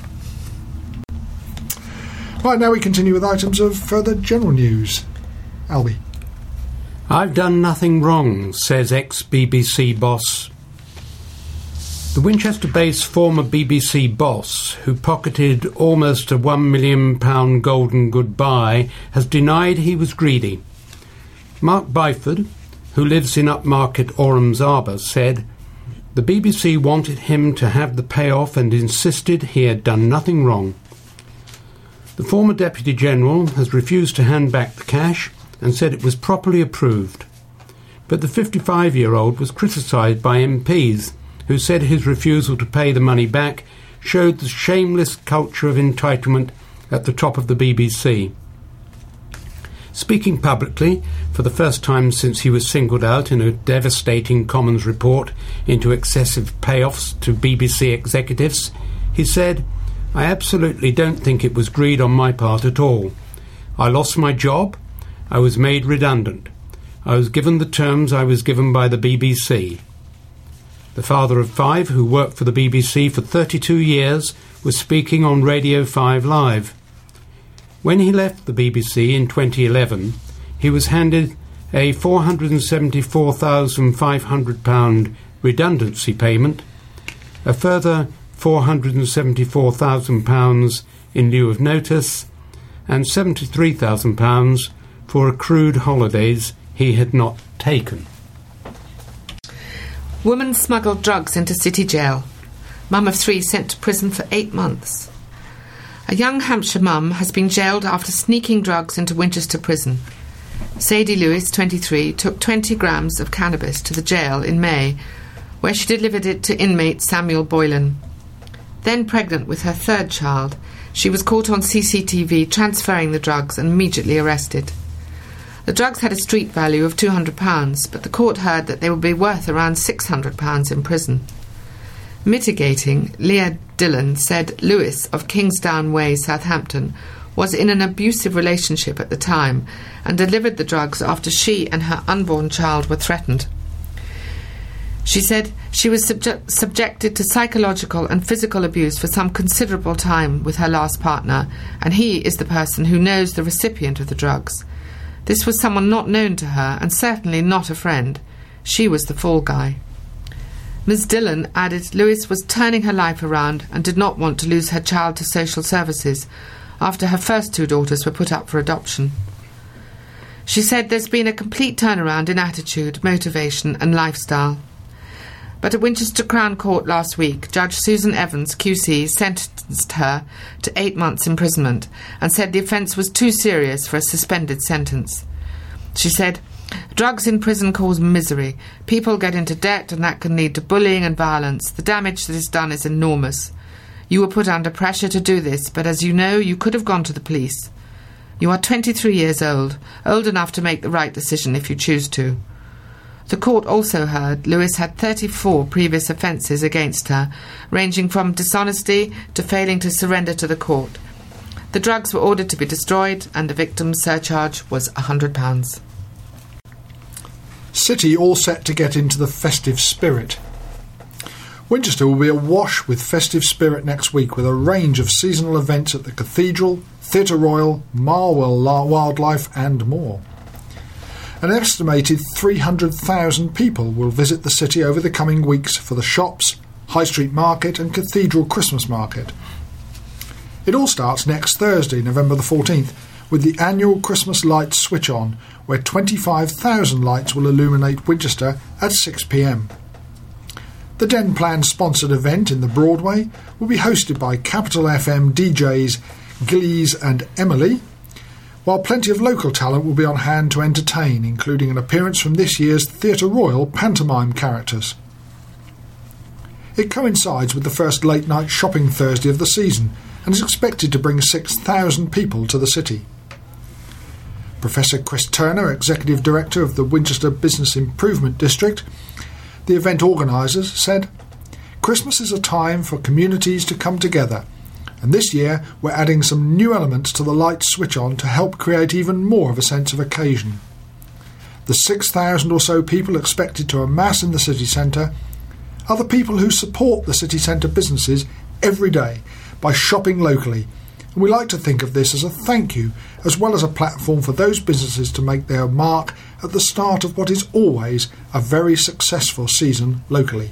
Right, now we continue with items of further general news. Albie. I've done nothing wrong, says ex-B B C boss. The Winchester-based former B B C boss, who pocketed almost a one million pounds golden goodbye, has denied he was greedy. Mark Byford, who lives in upmarket Orams Arbour, said, "The B B C wanted him to have the payoff and insisted he had done nothing wrong." The former Deputy General has refused to hand back the cash and said it was properly approved. But the fifty-five-year-old was criticised by M Ps who said his refusal to pay the money back showed the shameless culture of entitlement at the top of the B B C. Speaking publicly, for the first time since he was singled out in a devastating Commons report into excessive payoffs to B B C executives, he said, "I absolutely don't think it was greed on my part at all. I lost my job. I was made redundant. I was given the terms I was given by the B B C." The father of five, who worked for the B B C for thirty-two years, was speaking on Radio five Live. When he left the B B C in twenty eleven, he was handed a four hundred seventy-four thousand five hundred pounds redundancy payment, a further four hundred seventy-four thousand pounds in lieu of notice, and seventy-three thousand pounds for accrued holidays he had not taken. Woman smuggled drugs into city jail. Mum of three sent to prison for eight months. A young Hampshire mum has been jailed after sneaking drugs into Winchester prison. Sadie Lewis, twenty-three, took twenty grams of cannabis to the jail in May, where she delivered it to inmate Samuel Boylan. Then pregnant with her third child, she was caught on C C T V transferring the drugs and immediately arrested. The drugs had a street value of two hundred pounds, but the court heard that they would be worth around six hundred pounds in prison. Mitigating, Leah Dillon said Lewis of Kingsdown Way, Southampton, was in an abusive relationship at the time and delivered the drugs after she and her unborn child were threatened. She said she was subject- subjected to psychological and physical abuse for some considerable time with her last partner, and he is the person who knows the recipient of the drugs. This was someone not known to her, and certainly not a friend. She was the fall guy. Miz Dillon added Lewis was turning her life around and did not want to lose her child to social services after her first two daughters were put up for adoption. She said there's been a complete turnaround in attitude, motivation and lifestyle. But at Winchester Crown Court last week, Judge Susan Evans, Q C, sentenced her to eight months' imprisonment and said the offence was too serious for a suspended sentence. She said, "Drugs in prison cause misery. People get into debt and that can lead to bullying and violence. The damage that is done is enormous. You were put under pressure to do this, but as you know, you could have gone to the police. You are twenty-three years old, old enough to make the right decision if you choose to." The court also heard Lewis had thirty-four previous offences against her, ranging from dishonesty to failing to surrender to the court. The drugs were ordered to be destroyed and the victim's surcharge was one hundred pounds. City all set to get into the festive spirit. Winchester will be awash with festive spirit next week with a range of seasonal events at the Cathedral, Theatre Royal, Marwell Wildlife and more. An estimated three hundred thousand people will visit the city over the coming weeks for the shops, High Street Market and Cathedral Christmas Market. It all starts next Thursday, November the fourteenth, with the annual Christmas lights switch on, where twenty-five thousand lights will illuminate Winchester at six p m. The Den Plan sponsored event in the Broadway will be hosted by Capital F M D Js Gillies and Emily, while plenty of local talent will be on hand to entertain, including an appearance from this year's Theatre Royal pantomime characters. It coincides with the first late-night shopping Thursday of the season and is expected to bring six thousand people to the city. Professor Chris Turner, Executive Director of the Winchester Business Improvement District, the event organisers, said, "Christmas is a time for communities to come together, and this year we're adding some new elements to the light switch on to help create even more of a sense of occasion. The six thousand or so people expected to amass in the city centre are the people who support the city centre businesses every day by shopping locally, and we like to think of this as a thank you as well as a platform for those businesses to make their mark at the start of what is always a very successful season locally."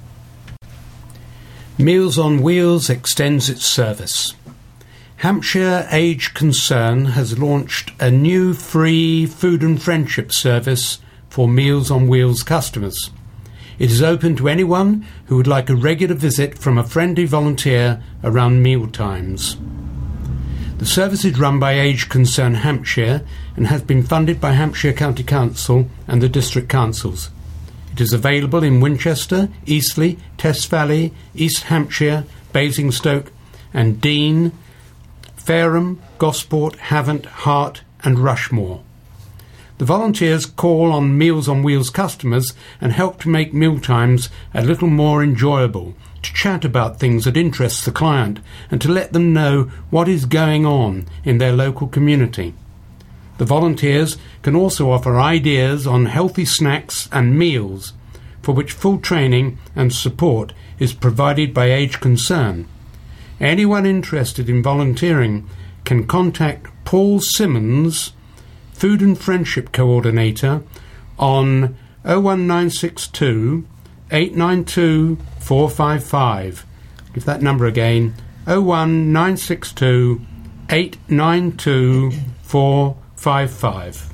Meals on Wheels extends its service. Hampshire Age Concern has launched a new free food and friendship service for Meals on Wheels customers. It is open to anyone who would like a regular visit from a friendly volunteer around meal times. The service is run by Age Concern Hampshire and has been funded by Hampshire County Council and the District Councils. It is available in Winchester, Eastleigh, Test Valley, East Hampshire, Basingstoke and Deane, Fareham, Gosport, Havant, Hart and Rushmore. The volunteers call on Meals on Wheels customers and help to make mealtimes a little more enjoyable, to chat about things that interest the client and to let them know what is going on in their local community. The volunteers can also offer ideas on healthy snacks and meals, for which full training and support is provided by Age Concern. Anyone interested in volunteering can contact Paul Simmons, Food and Friendship Coordinator, on oh one nine six two, eight nine two, four five five. Give that number again, oh one nine six two, eight nine two, four five five.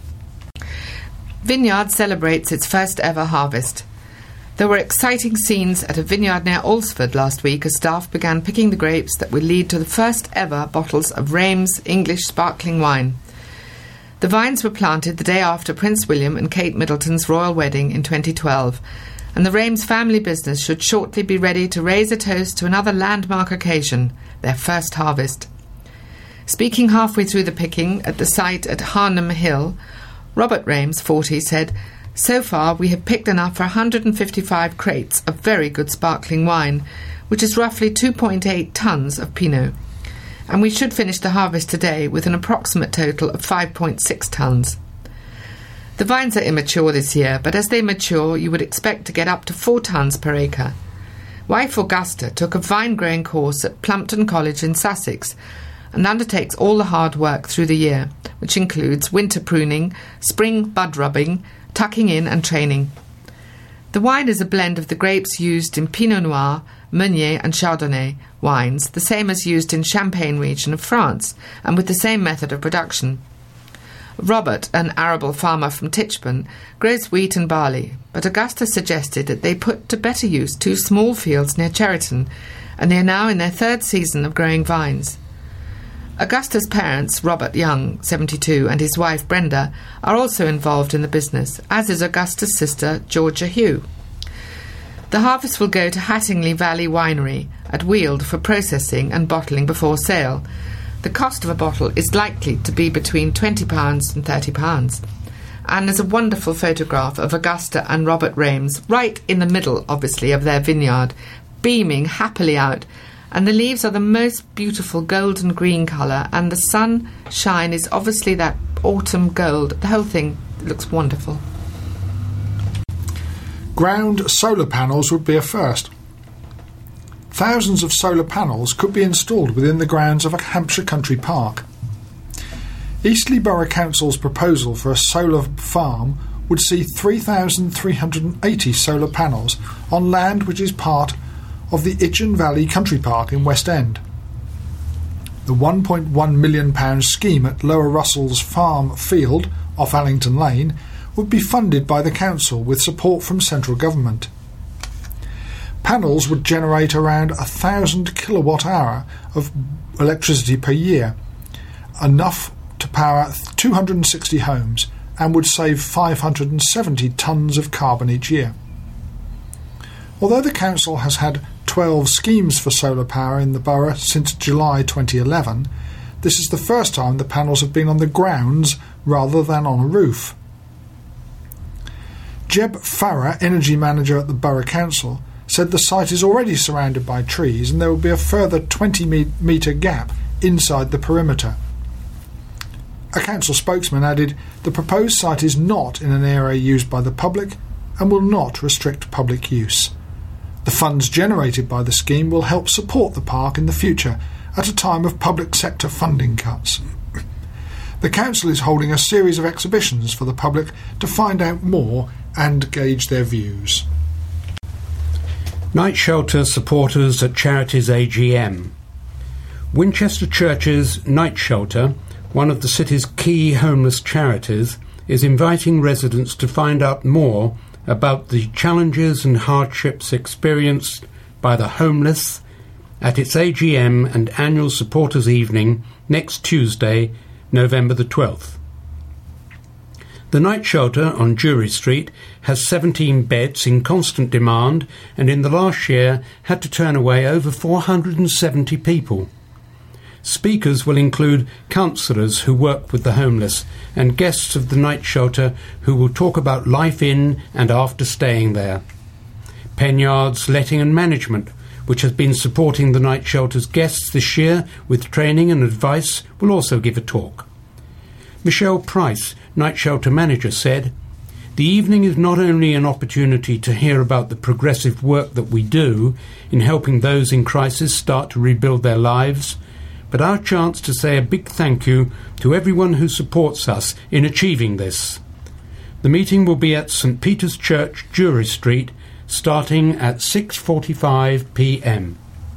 Vineyard celebrates its first ever harvest. There were exciting scenes at a vineyard near Alresford last week as staff began picking the grapes that will lead to the first ever bottles of Reims English sparkling wine. The vines were planted the day after Prince William and Kate Middleton's royal wedding in twenty twelve, and the Reims family business should shortly be ready to raise a toast to another landmark occasion, their first harvest. Speaking halfway through the picking at the site at Harnham Hill, Robert Reims, forty, said, "So far we have picked enough for one hundred fifty-five crates of very good sparkling wine, which is roughly two point eight tonnes of Pinot, and we should finish the harvest today with an approximate total of five point six tonnes. The vines are immature this year, but as they mature you would expect to get up to four tonnes per acre. Wife Augusta took a vine-growing course at Plumpton College in Sussex and undertakes all the hard work through the year, which includes winter pruning, spring bud rubbing, tucking in and training. The wine is a blend of the grapes used in Pinot Noir, Meunier and Chardonnay wines, the same as used in Champagne region of France, and with the same method of production. Robert, an arable farmer from Titchburn, grows wheat and barley, but Augusta suggested that they put to better use two small fields near Cheriton, and they are now in their third season of growing vines. Augusta's parents, Robert Young, seventy-two, and his wife Brenda, are also involved in the business, as is Augusta's sister, Georgia Hugh. The harvest will go to Hattingley Valley Winery at Weald for processing and bottling before sale. The cost of a bottle is likely to be between twenty pounds and thirty pounds. And there's a wonderful photograph of Augusta and Robert Reims, right in the middle, obviously, of their vineyard, beaming happily out. And the leaves are the most beautiful golden green colour, and the sunshine is obviously that autumn gold. The whole thing looks wonderful. Ground solar panels would be a first. Thousands of solar panels could be installed within the grounds of a Hampshire country park. Eastleigh Borough Council's proposal for a solar farm would see three thousand three hundred eighty solar panels on land which is part of the Itchen Valley Country Park in West End. The one point one million pounds scheme at Lower Russell's Farm Field off Allington Lane would be funded by the council with support from central government. Panels would generate around a thousand kilowatt hour of electricity per year, enough to power two hundred sixty homes, and would save five hundred seventy tonnes of carbon each year. Although the council has had twelve schemes for solar power in the borough since July twenty eleven, this is the first time the panels have been on the grounds rather than on a roof. Jeb Farrer, energy manager at the Borough Council, said the site is already surrounded by trees and there will be a further twenty metre gap inside the perimeter. A council spokesman added, "The proposed site is not in an area used by the public and will not restrict public use. The funds generated by the scheme will help support the park in the future at a time of public sector funding cuts." The council is holding a series of exhibitions for the public to find out more and gauge their views. Night shelter supporters at Charities A G M. Winchester Church's Night Shelter, one of the city's key homeless charities, is inviting residents to find out more about the challenges and hardships experienced by the homeless at its A G M and annual supporters evening next Tuesday, November the twelfth. The night shelter on Jury Street has seventeen beds in constant demand and in the last year had to turn away over four hundred seventy people. Speakers will include counsellors who work with the homeless and guests of the night shelter who will talk about life in and after staying there. Penyard's Letting and Management, which has been supporting the night shelter's guests this year with training and advice, will also give a talk. Michelle Price, night shelter manager, said, "The evening is not only an opportunity to hear about the progressive work that we do in helping those in crisis start to rebuild their lives, but our chance to say a big thank you to everyone who supports us in achieving this." The meeting will be at St Peter's Church, Jury Street, starting at six forty-five p m.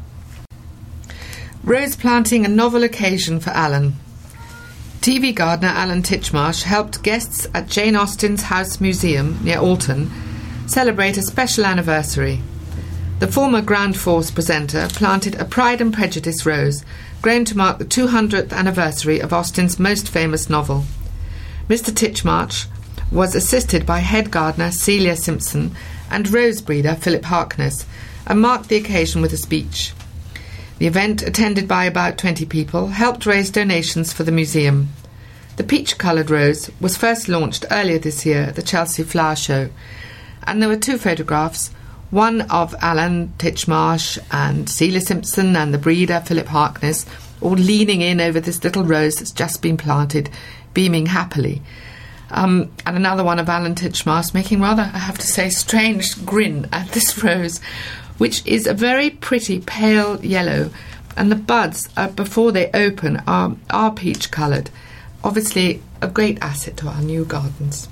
Rose planting a novel occasion for Alan. T V gardener Alan Titchmarsh helped guests at Jane Austen's House Museum near Alton celebrate a special anniversary. The former Ground Force presenter planted a Pride and Prejudice rose, grown to mark the two hundredth anniversary of Austen's most famous novel. Mister Titchmarsh was assisted by head gardener Celia Simpson and rose breeder Philip Harkness, and marked the occasion with a speech. The event, attended by about twenty people, helped raise donations for the museum. The peach-coloured rose was first launched earlier this year at the Chelsea Flower Show, and there were two photographs, one of Alan Titchmarsh and Celia Simpson and the breeder Philip Harkness, all leaning in over this little rose that's just been planted, beaming happily. Um, and another one of Alan Titchmarsh making rather, I have to say, strange grin at this rose, which is a very pretty pale yellow, and the buds, uh, before they open, are, are peach-coloured. Obviously, a great asset to our new gardens.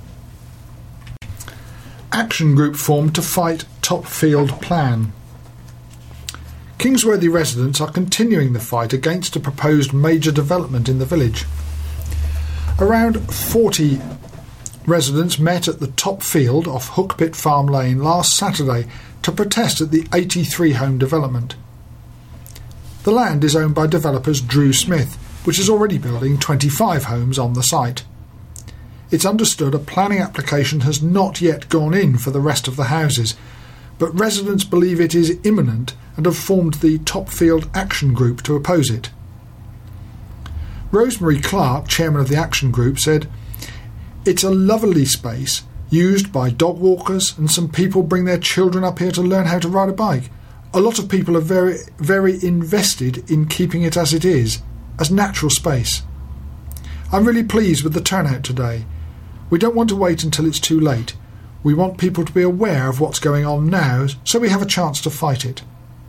Action group formed to fight Topfield Plan. Kingsworthy residents are continuing the fight against a proposed major development in the village. Around forty residents met at the Topfield off Hookpit Farm Lane last Saturday to protest at the eighty-three home development. The land is owned by developers Drew Smith, which is already building twenty-five homes on the site. It's understood a planning application has not yet gone in for the rest of the houses, but residents believe it is imminent and have formed the Topfield Action Group to oppose it. Rosemary Clark, chairman of the Action Group, said, "It's a lovely space, used by dog walkers, and some people bring their children up here to learn how to ride a bike. A lot of people are very, very invested in keeping it as it is, as natural space. I'm really pleased with the turnout today. We don't want to wait until it's too late. We want people to be aware of what's going on now, so we have a chance to fight it."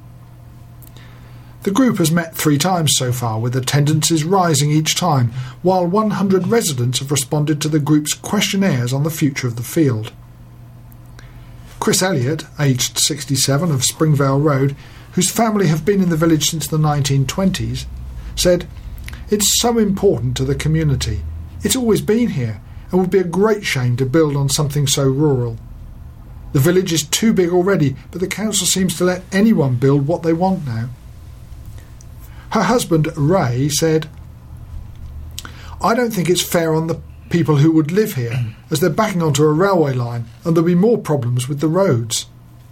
The group has met three times so far, with attendances rising each time, while one hundred residents have responded to the group's questionnaires on the future of the field. Chris Elliott, aged sixty-seven, of Springvale Road, whose family have been in the village since the nineteen twenties, said, "It's so important to the community. It's always been here, and would be a great shame to build on something so rural. The village is too big already, but the council seems to let anyone build what they want now." Her husband, Ray, said, "I don't think it's fair on the people who would live here, as they're backing onto a railway line, and there'll be more problems with the roads."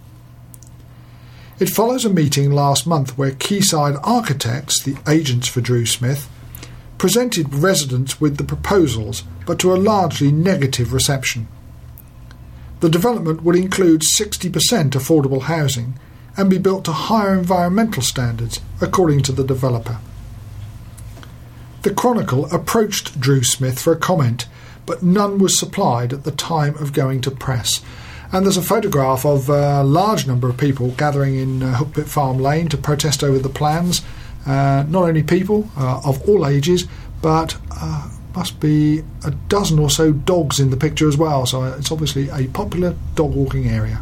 It follows a meeting last month where Quayside Architects, the agents for Drew Smith, presented residents with the proposals, but to a largely negative reception. The development would include sixty percent affordable housing and be built to higher environmental standards, according to the developer. The Chronicle approached Drew Smith for a comment, but none was supplied at the time of going to press. And there's a photograph of a large number of people gathering in uh, Hookpit Farm Lane to protest over the plans. Uh, not only people uh, of all ages, but uh, must be a dozen or so dogs in the picture as well, so it's obviously a popular dog walking area.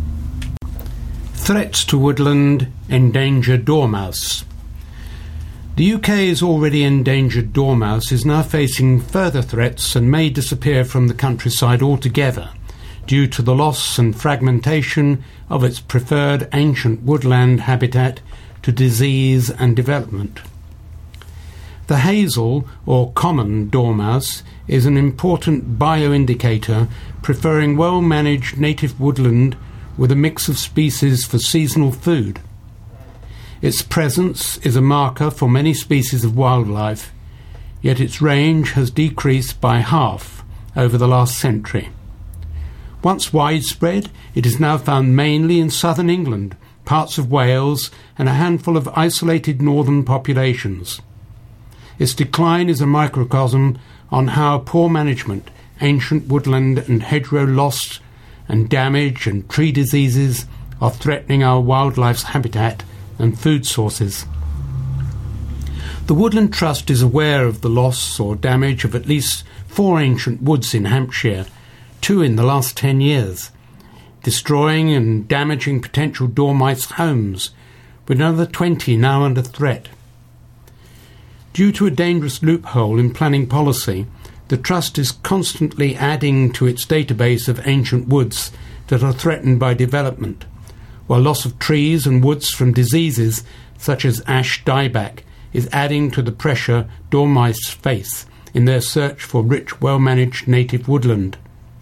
Threats to woodland endanger dormouse. The U K's already endangered dormouse is now facing further threats and may disappear from the countryside altogether due to the loss and fragmentation of its preferred ancient woodland habitat to disease and development. The hazel, or common dormouse, is an important bioindicator preferring well-managed native woodland with a mix of species for seasonal food. Its presence is a marker for many species of wildlife, yet its range has decreased by half over the last century. Once widespread, it is now found mainly in southern England, parts of Wales, and a handful of isolated northern populations. Its decline is a microcosm on how poor management, ancient woodland and hedgerow loss and damage and tree diseases are threatening our wildlife's habitat and food sources. The Woodland Trust is aware of the loss or damage of at least four ancient woods in Hampshire, two in the last ten years, destroying and damaging potential dormice homes, with another twenty now under threat. Due to a dangerous loophole in planning policy, the Trust is constantly adding to its database of ancient woods that are threatened by development, while loss of trees and woods from diseases such as ash dieback is adding to the pressure dormice face in their search for rich, well-managed native woodland.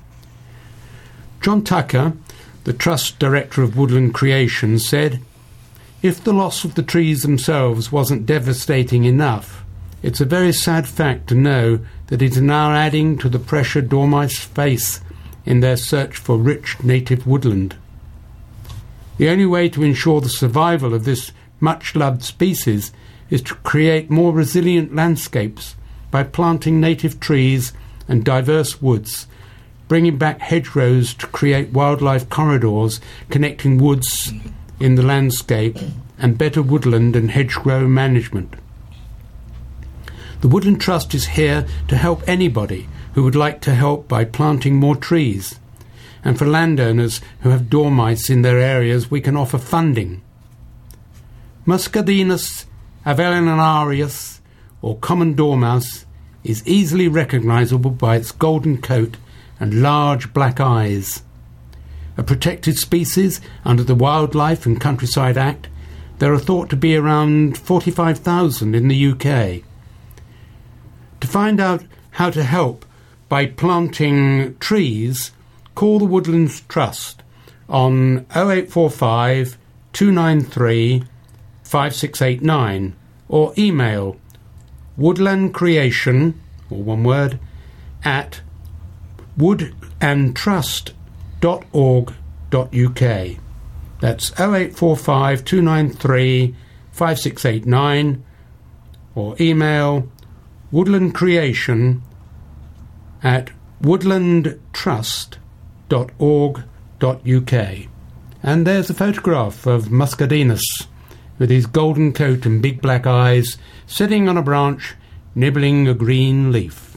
John Tucker, the Trust Director of Woodland Creation, said, "If the loss of the trees themselves wasn't devastating enough, it's a very sad fact to know that it is now adding to the pressure dormice face in their search for rich native woodland. The only way to ensure the survival of this much-loved species is to create more resilient landscapes by planting native trees and diverse woods, bringing back hedgerows to create wildlife corridors connecting woods in the landscape, and better woodland and hedgerow management. The Woodland Trust is here to help anybody who would like to help by planting more trees. And for landowners who have dormice in their areas, we can offer funding. Muscardinus avellanarius, or common dormouse, is easily recognisable by its golden coat and large black eyes. A protected species under the Wildlife and Countryside Act, there are thought to be around forty-five thousand in the U K. To find out how to help by planting trees, call the Woodlands Trust on oh eight four five, two nine three, five six eight nine or email woodlandcreation, or one word, at woodandtrust dot org dot U K. That's oh eight four five, two nine three, five six eight nine or email woodlandcreation at woodlandtrust dot org dot U K. And there's a photograph of Muscardinus with his golden coat and big black eyes sitting on a branch nibbling a green leaf.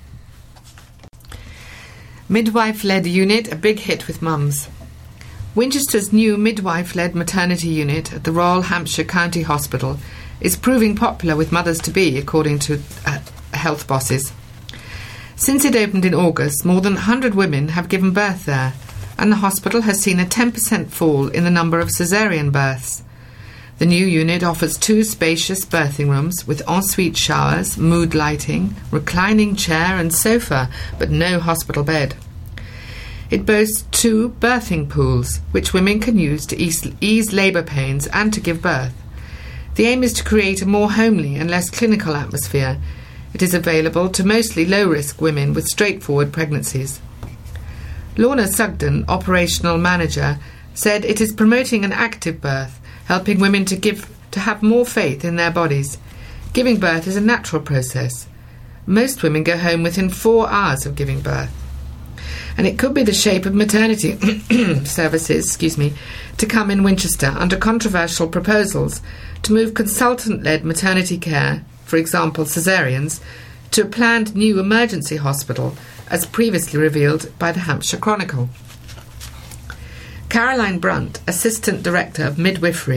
Midwife-led unit, a big hit with mums. Winchester's new midwife-led maternity unit at the Royal Hampshire County Hospital is proving popular with mothers-to-be, according to uh, health bosses. Since it opened in August, more than one hundred women have given birth there, and the hospital has seen a ten percent fall in the number of caesarean births. The new unit offers two spacious birthing rooms with ensuite showers, mood lighting, reclining chair and sofa, but no hospital bed. It boasts two birthing pools, which women can use to ease, ease labour pains and to give birth. The aim is to create a more homely and less clinical atmosphere. It is available to mostly low-risk women with straightforward pregnancies. Lorna Sugden, operational manager, said it is promoting an active birth, helping women to give to have more faith in their bodies. Giving birth is a natural process. Most women go home within four hours of giving birth. And it could be the shape of maternity services, excuse me, to come in Winchester under controversial proposals to move consultant-led maternity care, for example caesareans, to a planned new emergency hospital, as previously revealed by the Hampshire Chronicle. Caroline Brunt, Assistant Director of Midwifery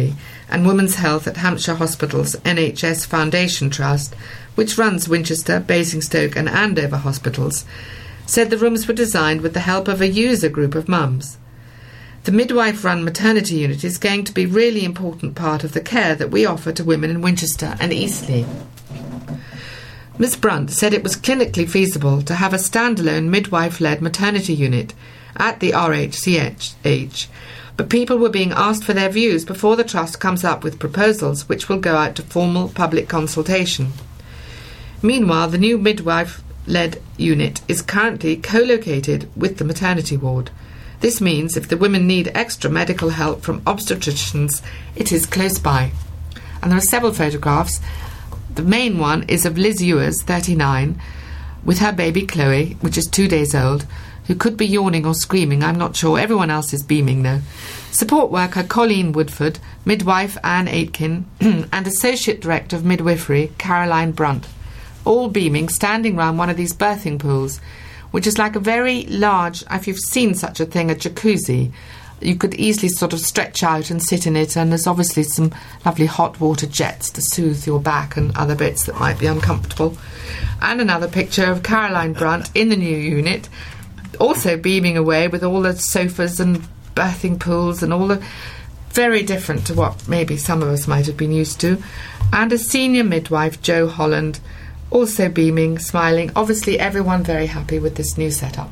and Women's Health at Hampshire Hospitals N H S Foundation Trust, which runs Winchester, Basingstoke and Andover hospitals, said the rooms were designed with the help of a user group of mums. The midwife-run maternity unit is going to be a really important part of the care that we offer to women in Winchester and Eastleigh. Miss Brunt said it was clinically feasible to have a standalone midwife-led maternity unit at the R H C H, but people were being asked for their views before the Trust comes up with proposals which will go out to formal public consultation. Meanwhile, the new midwife-led unit is currently co-located with the maternity ward. This means if the women need extra medical help from obstetricians, it is close by. And there are several photographs. The main one is of Liz Ewers, thirty-nine, with her baby Chloe, which is two days old, who could be yawning or screaming, I'm not sure. Everyone else is beaming, though. Support worker Colleen Woodford, midwife Anne Aitken, and Associate Director of Midwifery Caroline Brunt, all beaming, standing round one of these birthing pools, which is like a very large, if you've seen such a thing, a jacuzzi. You could easily sort of stretch out and sit in it, and there's obviously some lovely hot water jets to soothe your back and other bits that might be uncomfortable. And another picture of Caroline Brunt in the new unit, also beaming away with all the sofas and birthing pools and all the... very different to what maybe some of us might have been used to. And a senior midwife, Jo Holland, also beaming, smiling. Obviously everyone very happy with this new setup.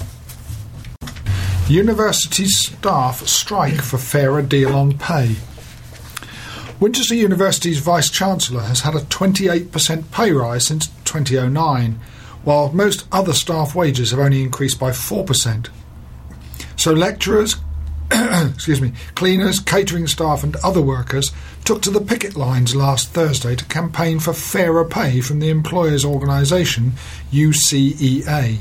University staff strike for fairer deal on pay. Winchester University's Vice-Chancellor has had a twenty-eight percent pay rise since two thousand nine, while most other staff wages have only increased by four percent. So lecturers, excuse me, cleaners, catering staff and other workers took to the picket lines last Thursday to campaign for fairer pay from the employers' organisation U C E A.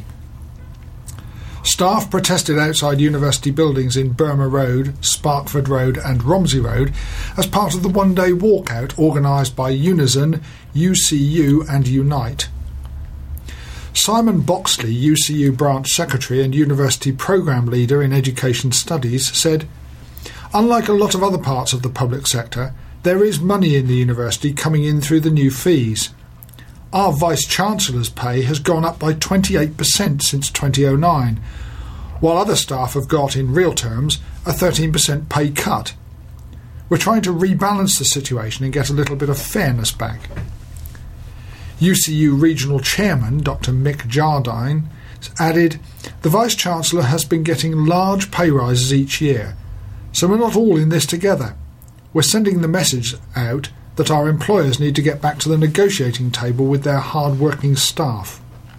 Staff protested outside university buildings in Burma Road, Sparkford Road and Romsey Road as part of the one-day walkout organised by Unison, U C U and Unite. Simon Boxley, U C U branch secretary and university programme leader in education studies, said, "Unlike a lot of other parts of the public sector, there is money in the university coming in through the new fees. Our Vice-Chancellor's pay has gone up by twenty-eight percent since two thousand nine, while other staff have got, in real terms, a thirteen percent pay cut. We're trying to rebalance the situation and get a little bit of fairness back." U C U Regional Chairman, Doctor Mick Jardine, added, "The Vice-Chancellor has been getting large pay rises each year, so we're not all in this together. We're sending the message out that our employers need to get back to the negotiating table with their hard-working staff."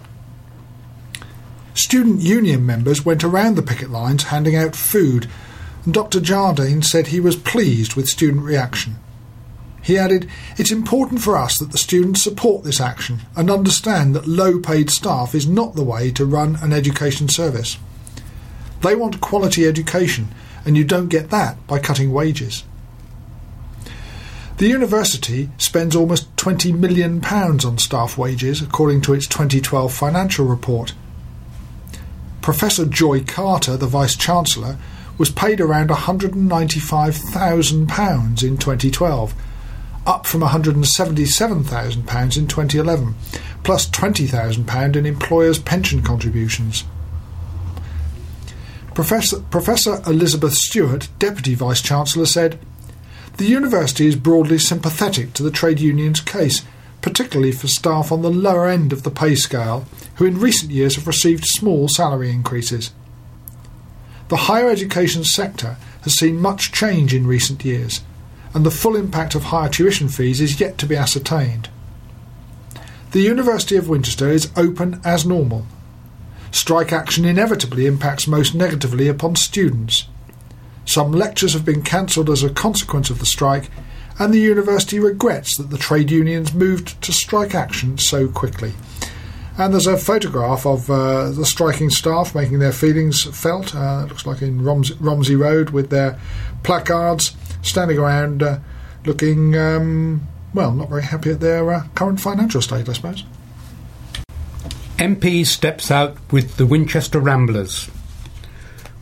Student union members went around the picket lines handing out food, and Doctor Jardine said he was pleased with student reaction. He added, "It's important for us that the students support this action and understand that low-paid staff is not the way to run an education service. They want quality education, and you don't get that by cutting wages." The university spends almost twenty million pounds on staff wages, according to its twenty twelve financial report. Professor Joy Carter, the Vice-Chancellor, was paid around one hundred ninety-five thousand pounds in twenty twelve, up from one hundred seventy-seven thousand pounds in twenty eleven, plus twenty thousand pounds in employers' pension contributions. Professor, Professor Elizabeth Stewart, Deputy Vice-Chancellor, said, "The university is broadly sympathetic to the trade union's case, particularly for staff on the lower end of the pay scale, who in recent years have received small salary increases. The higher education sector has seen much change in recent years, and the full impact of higher tuition fees is yet to be ascertained. The University of Winchester is open as normal. Strike action inevitably impacts most negatively upon students. Some lectures have been cancelled as a consequence of the strike, and the university regrets that the trade unions moved to strike action so quickly." And there's a photograph of uh, the striking staff making their feelings felt. Uh, it looks like in Romsey, Romsey Road with their placards, standing around uh, looking, um, well, not very happy at their uh, current financial state, I suppose. M P steps out with the Winchester Ramblers.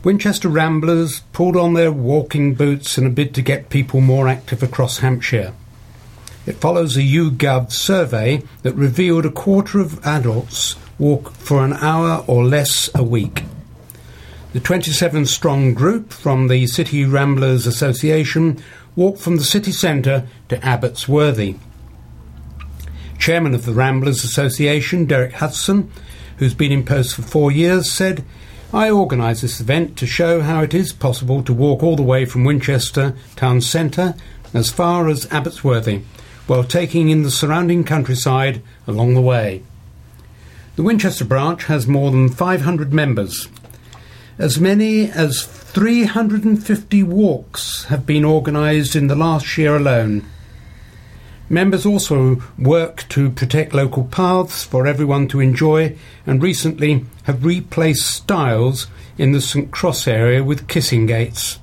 Winchester Ramblers pulled on their walking boots in a bid to get people more active across Hampshire. It follows a YouGov survey that revealed a quarter of adults walk for an hour or less a week. The twenty-seven strong group from the City Ramblers Association walked from the city centre to Abbots Worthy. Chairman of the Ramblers Association, Derek Hudson, who's been in post for four years, said, "I organised this event to show how it is possible to walk all the way from Winchester town centre as far as Abbots Worthy, while taking in the surrounding countryside along the way." The Winchester branch has more than five hundred members. As many as three hundred fifty walks have been organised in the last year alone. Members also work to protect local paths for everyone to enjoy, and recently have replaced stiles in the St Cross area with kissing gates.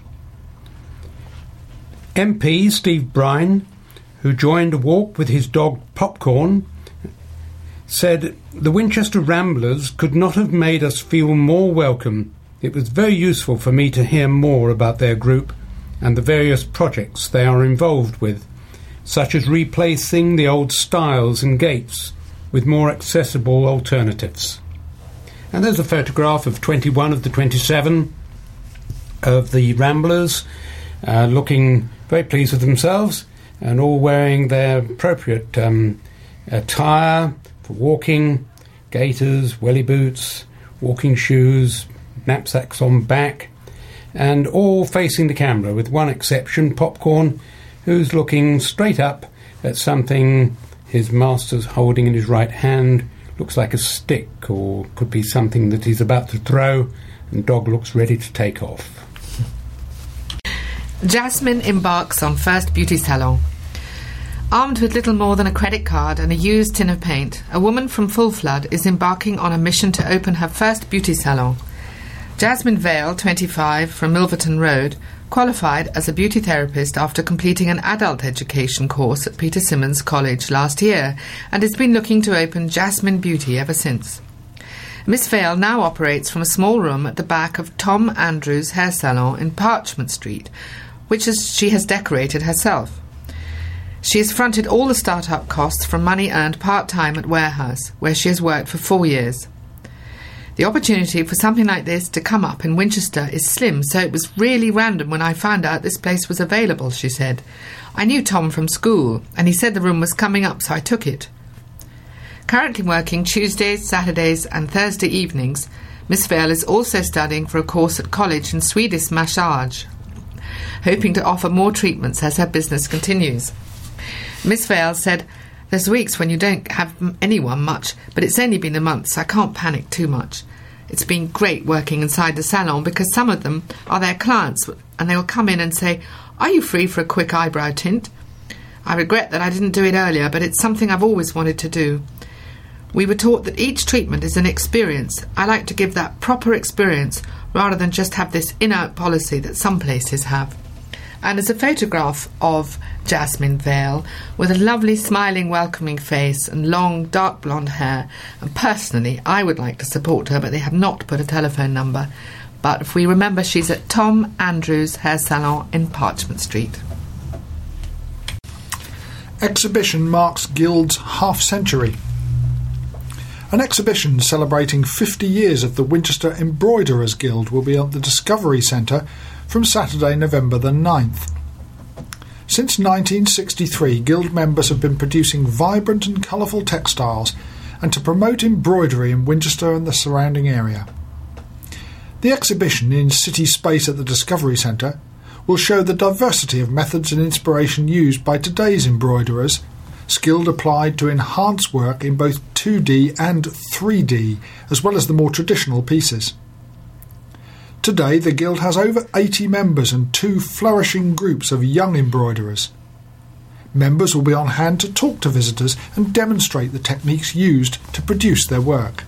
M P Steve Brine, who joined a walk with his dog Popcorn, said, "The Winchester Ramblers could not have made us feel more welcome. It was very useful for me to hear more about their group and the various projects they are involved with, such as replacing the old stiles and gates with more accessible alternatives." And there's a photograph of twenty-one of the twenty-seven of the Ramblers uh, looking very pleased with themselves and all wearing their appropriate um, attire for walking, gaiters, welly boots, walking shoes, knapsacks on back, and all facing the camera, with one exception, Popcorn, who's looking straight up at something his master's holding in his right hand. Looks like a stick, or could be something that he's about to throw, and dog looks ready to take off. Jasmine embarks on first beauty salon. Armed with little more than a credit card and a used tin of paint, a woman from Full Flood is embarking on a mission to open her first beauty salon. Jasmine Vale, twenty-five, from Milverton Road, qualified as a beauty therapist after completing an adult education course at Peter Symonds College last year, and has been looking to open Jasmine Beauty ever since. Miss Vale now operates from a small room at the back of Tom Andrews Hair Salon in Parchment Street, which is, she has decorated herself. She has fronted all the start-up costs from money earned part-time at Warehouse, where she has worked for four years. The opportunity for something like this to come up in Winchester is slim, so it was really random when I found out this place was available, she said. I knew Tom from school, and he said the room was coming up, so I took it. Currently working Tuesdays, Saturdays and Thursday evenings, Miss Vale is also studying for a course at college in Swedish massage, hoping to offer more treatments as her business continues. Miss Vale said, "There's weeks when you don't have anyone much, but it's only been a month, so I can't panic too much. It's been great working inside the salon because some of them are their clients and they'll come in and say, 'Are you free for a quick eyebrow tint?' I regret that I didn't do it earlier, but it's something I've always wanted to do. We were taught that each treatment is an experience. I like to give that proper experience rather than just have this in-out policy that some places have." And there's a photograph of Jasmine Vale with a lovely, smiling, welcoming face and long, dark blonde hair. And personally, I would like to support her, but they have not put a telephone number. But if we remember, she's at Tom Andrews Hair Salon in Parchment Street. Exhibition marks Guild's half-century. An exhibition celebrating fifty years of the Winchester Embroiderers Guild will be at the Discovery Centre from Saturday, November the ninth. Since nineteen sixty-three, Guild members have been producing vibrant and colourful textiles and to promote embroidery in Winchester and the surrounding area. The exhibition in City Space at the Discovery Centre will show the diversity of methods and inspiration used by today's embroiderers, skilled applied to enhance work in both two D and three D, as well as the more traditional pieces. Today, the Guild has over eighty members and two flourishing groups of young embroiderers. Members will be on hand to talk to visitors and demonstrate the techniques used to produce their work.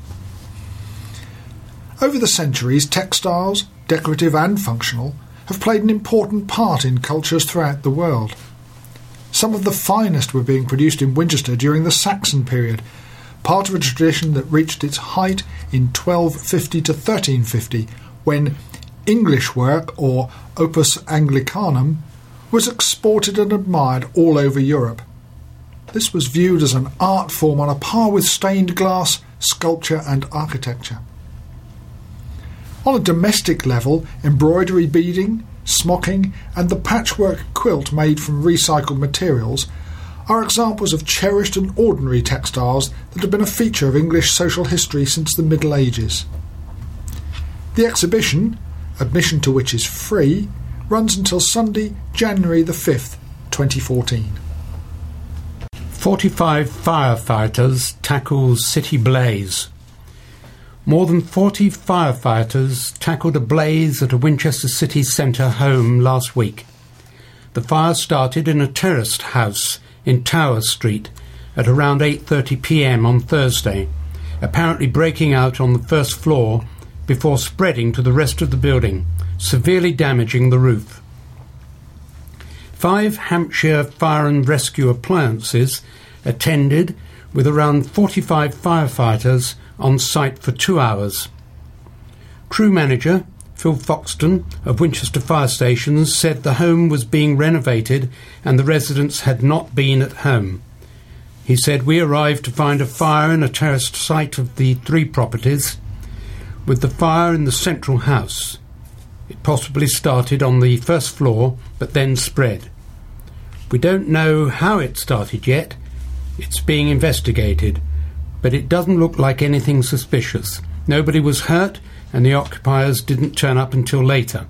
Over the centuries, textiles, decorative and functional, have played an important part in cultures throughout the world. Some of the finest were being produced in Winchester during the Saxon period, part of a tradition that reached its height in twelve fifty to thirteen fifty, when English work, or Opus Anglicanum, was exported and admired all over Europe. This was viewed as an art form on a par with stained glass, sculpture and architecture. On a domestic level, embroidery beading, smocking and the patchwork quilt made from recycled materials are examples of cherished and ordinary textiles that have been a feature of English social history since the Middle Ages. The exhibition, admission to which is free, runs until Sunday, January the fifth, twenty fourteen. forty-five firefighters tackle city blaze. More than forty firefighters tackled a blaze at a Winchester city centre home last week. The fire started in a terraced house in Tower Street at around eight thirty p m on Thursday, apparently breaking out on the first floor before spreading to the rest of the building, severely damaging the roof. Five Hampshire fire and rescue appliances attended with around forty-five firefighters on site for two hours. Crew manager Phil Foxton of Winchester Fire Stations said the home was being renovated and the residents had not been at home. He said, "We arrived to find a fire in a terraced site of the three properties, with the fire in the central house. It possibly started on the first floor but then spread. We don't know how it started yet. It's being investigated, but it doesn't look like anything suspicious. Nobody was hurt and the occupiers didn't turn up until later."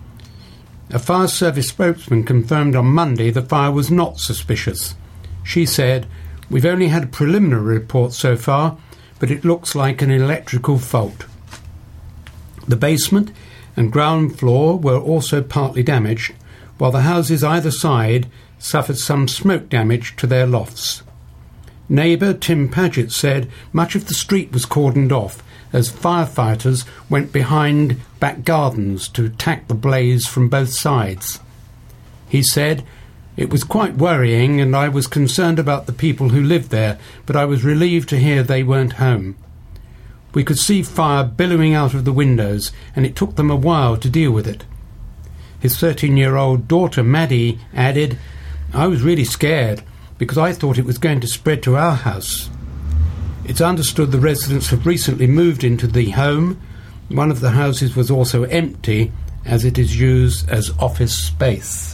A fire service spokesman confirmed on Monday the fire was not suspicious. She said, "We've only had a preliminary report so far, but it looks like an electrical fault." The basement and ground floor were also partly damaged, while the houses either side suffered some smoke damage to their lofts. Neighbour Tim Paget said much of the street was cordoned off as firefighters went behind back gardens to attack the blaze from both sides. He said, "It was quite worrying and I was concerned about the people who lived there, but I was relieved to hear they weren't home. We could see fire billowing out of the windows and it took them a while to deal with it." His thirteen-year-old daughter Maddie added, "I was really scared because I thought it was going to spread to our house." It's understood the residents have recently moved into the home. One of the houses was also empty as it is used as office space.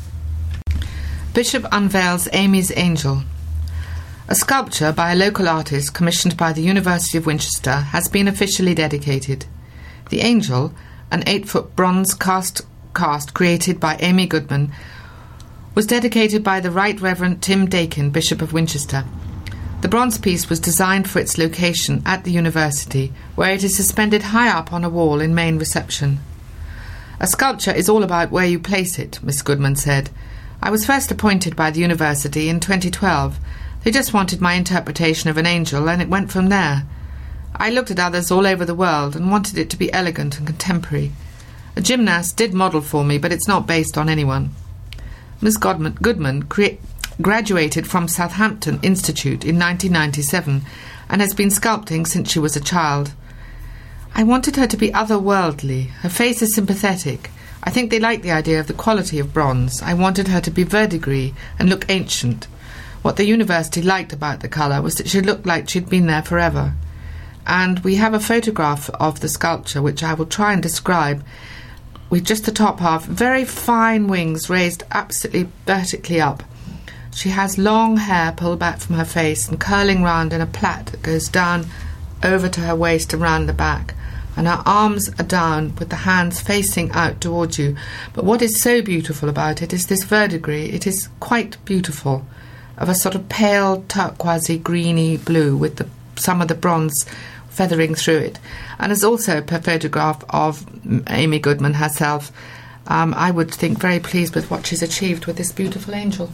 Bishop unveils Amy's Angel. A sculpture by a local artist commissioned by the University of Winchester has been officially dedicated. The Angel, an eight-foot bronze cast, cast created by Amy Goodman, was dedicated by the Right Reverend Tim Dakin, Bishop of Winchester. The bronze piece was designed for its location at the university, where it is suspended high up on a wall in main reception. "A sculpture is all about where you place it," Miss Goodman said. "I was first appointed by the university in twenty twelve. They just wanted my interpretation of an angel, and it went from there. I looked at others all over the world and wanted it to be elegant and contemporary. A gymnast did model for me, but it's not based on anyone." Miss Godman, Goodman crea- graduated from Southampton Institute in nineteen ninety-seven and has been sculpting since she was a child. "I wanted her to be otherworldly. Her face is sympathetic. I think they liked the idea of the quality of bronze. I wanted her to be verdigris and look ancient. What the university liked about the colour was that she looked like she'd been there forever. And we have a photograph of the sculpture, which I will try and describe, with just the top half, very fine wings raised absolutely vertically up. She has long hair pulled back from her face and curling round in a plait that goes down over to her waist and round the back, and her arms are down with the hands facing out towards you. But what is so beautiful about it is this verdigris. It is quite beautiful, of a sort of pale turquoisey greeny blue with the, some of the bronze feathering through it. And there's also a photograph of Amy Goodman herself. Um, I would think very pleased with what she's achieved with this beautiful angel.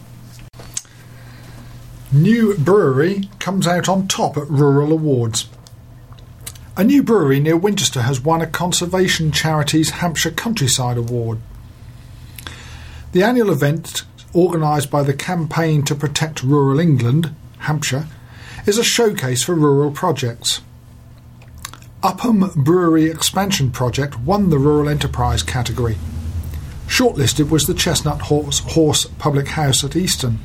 New brewery comes out on top at Rural Awards. A new brewery near Winchester has won a conservation charity's Hampshire Countryside Award. The annual event, organised by the Campaign to Protect Rural England, Hampshire, is a showcase for rural projects. Upham Brewery Expansion Project won the Rural Enterprise category. Shortlisted was the Chestnut Horse, Horse Public House at Easton.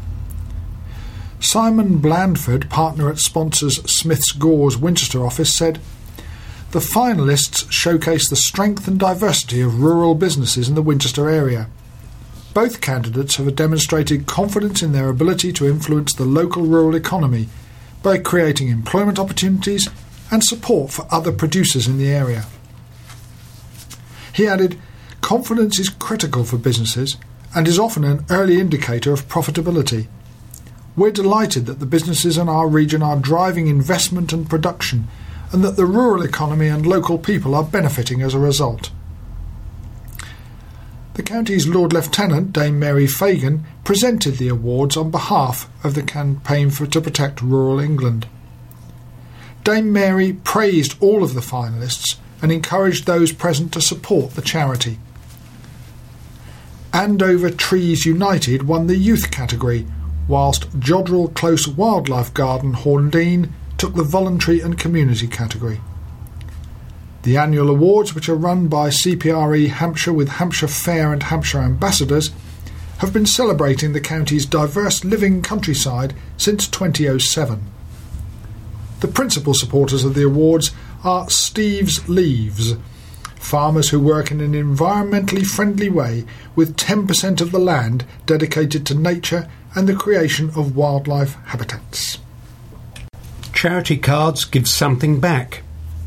Simon Blandford, partner at sponsors Smith's Gauze Winchester office, said, "The finalists showcase the strength and diversity of rural businesses in the Winchester area. Both candidates have demonstrated confidence in their ability to influence the local rural economy by creating employment opportunities and support for other producers in the area." He added, "Confidence is critical for businesses and is often an early indicator of profitability. We're delighted that the businesses in our region are driving investment and production, and that the rural economy and local people are benefiting as a result." The county's Lord Lieutenant, Dame Mary Fagan, presented the awards on behalf of the campaign for to protect rural England. Dame Mary praised all of the finalists and encouraged those present to support the charity. Andover Trees United won the youth category, whilst Jodrell Close Wildlife Garden, Horndean, took the voluntary and community category. The annual awards, which are run by C P R E Hampshire with Hampshire Fair and Hampshire Ambassadors, have been celebrating the county's diverse living countryside since twenty oh seven. The principal supporters of the awards are Steve's Leaves, farmers who work in an environmentally friendly way with ten percent of the land dedicated to nature and the creation of wildlife habitats. Charity cards give something back.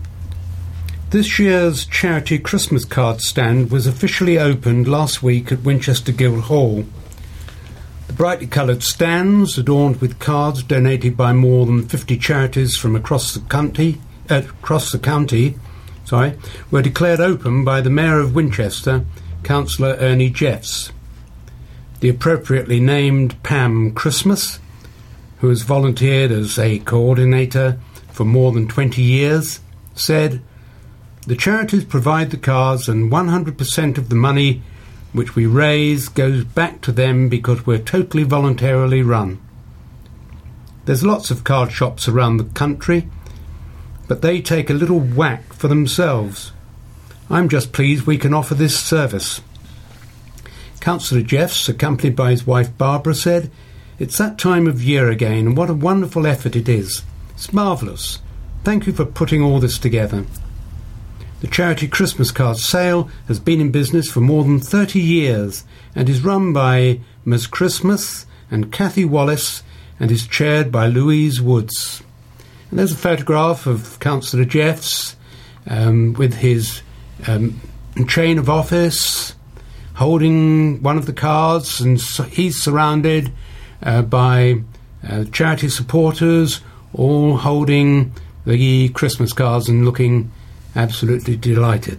This year's charity Christmas card stand was officially opened last week at Winchester Guildhall. The brightly coloured stands, adorned with cards donated by more than fifty charities from across the county, uh, across the county, sorry, were declared open by the Mayor of Winchester, Councillor Ernie Jeffs. The appropriately named Pam Christmas, who has volunteered as a coordinator for more than twenty years, said, "The charities provide the cards and one hundred percent of the money which we raise goes back to them because we're totally voluntarily run. There's lots of card shops around the country, but they take a little whack for themselves. I'm just pleased we can offer this service." Councillor Jeffs, accompanied by his wife Barbara, said, "It's that time of year again, and what a wonderful effort it is. It's marvellous. Thank you for putting all this together." The charity Christmas card sale has been in business for more than thirty years and is run by Miss Christmas and Cathy Wallace and is chaired by Louise Woods. And there's a photograph of Councillor Jeffs um, with his um, chain of office holding one of the cards, and so he's surrounded uh, by uh, charity supporters all holding the Christmas cards and looking absolutely delighted.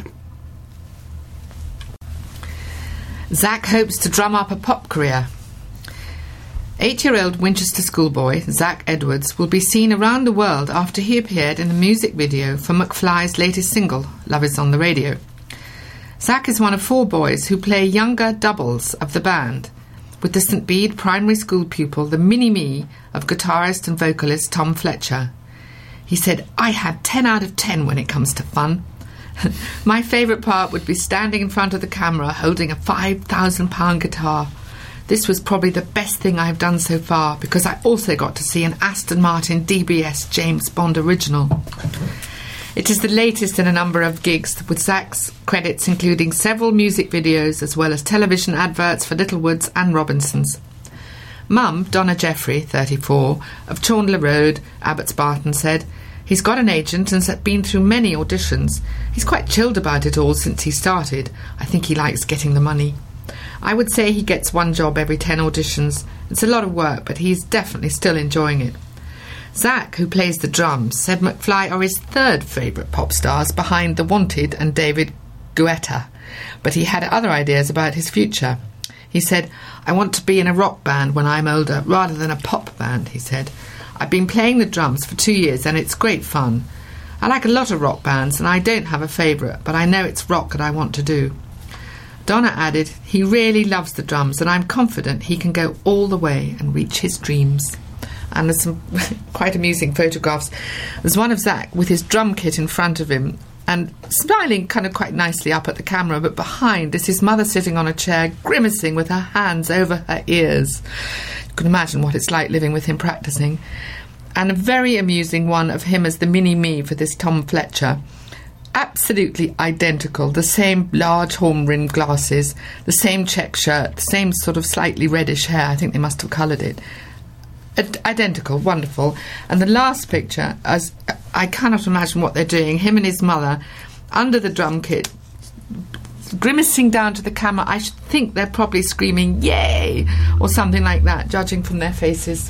Zach hopes to drum up a pop career. Eight-year-old Winchester schoolboy Zach Edwards will be seen around the world after he appeared in the music video for McFly's latest single, Love Is On The Radio. Zach is one of four boys who play younger doubles of the band, with the Saint Bede primary school pupil, the mini-me of guitarist and vocalist Tom Fletcher. He said, "I had ten out of ten when it comes to fun. My favourite part would be standing in front of the camera holding a five thousand pound guitar. This was probably the best thing I've done so far because I also got to see an Aston Martin D B S James Bond original." It is the latest in a number of gigs, with Zach's credits including several music videos as well as television adverts for Littlewoods and Robinsons. Mum, Donna Jeffrey, thirty-four, of Chaundler Road, Abbots Barton, said, "He's got an agent and has been through many auditions. He's quite chilled about it all since he started. I think he likes getting the money. I would say he gets one job every ten auditions. It's a lot of work, but he's definitely still enjoying it." Zach, who plays the drums, said McFly are his third favourite pop stars behind The Wanted and David Guetta, but he had other ideas about his future. He said, "I want to be in a rock band when I'm older, rather than a pop band," he said. "I've been playing the drums for two years and it's great fun. I like a lot of rock bands and I don't have a favourite, but I know it's rock that I want to do." Donna added, "He really loves the drums and I'm confident he can go all the way and reach his dreams." and there's some quite amusing photographs. There's one of Zach with his drum kit in front of him and smiling kind of quite nicely up at the camera, but behind is his mother sitting on a chair, grimacing with her hands over her ears. You can imagine what it's like living with him practising. And a very amusing one of him as the mini-me for this Tom Fletcher. Absolutely identical, the same large horn-rimmed glasses, the same check shirt, the same sort of slightly reddish hair. I think they must have coloured it. Ad- identical, wonderful. And the last picture, as I cannot imagine what they're doing, him and his mother under the drum kit, grimacing down to the camera. I should think they're probably screaming yay or something like that, judging from their faces.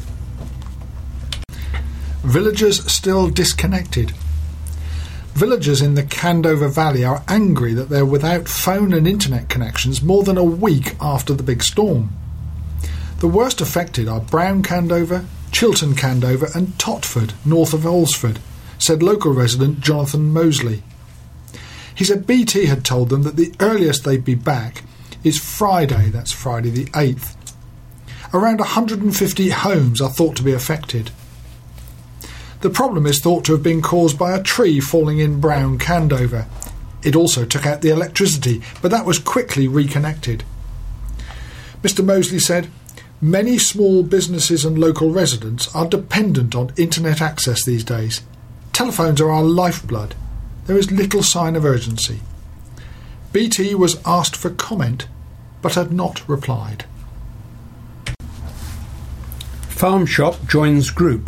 Villagers still disconnected. Villagers in the Candover Valley are angry that they're without phone and internet connections more than a week after the big storm. The worst affected are Brown Candover, Chilton Candover and Totford, north of Alresford, said local resident Jonathan Mosley. He said B T had told them that the earliest they'd be back is Friday, that's Friday the eighth. Around one hundred fifty homes are thought to be affected. The problem is thought to have been caused by a tree falling in Brown Candover. It also took out the electricity, but that was quickly reconnected. Mister Mosley said, "Many small businesses and local residents are dependent on internet access these days. Telephones are our lifeblood. There is little sign of urgency." B T was asked for comment, but had not replied. Farm shop joins group.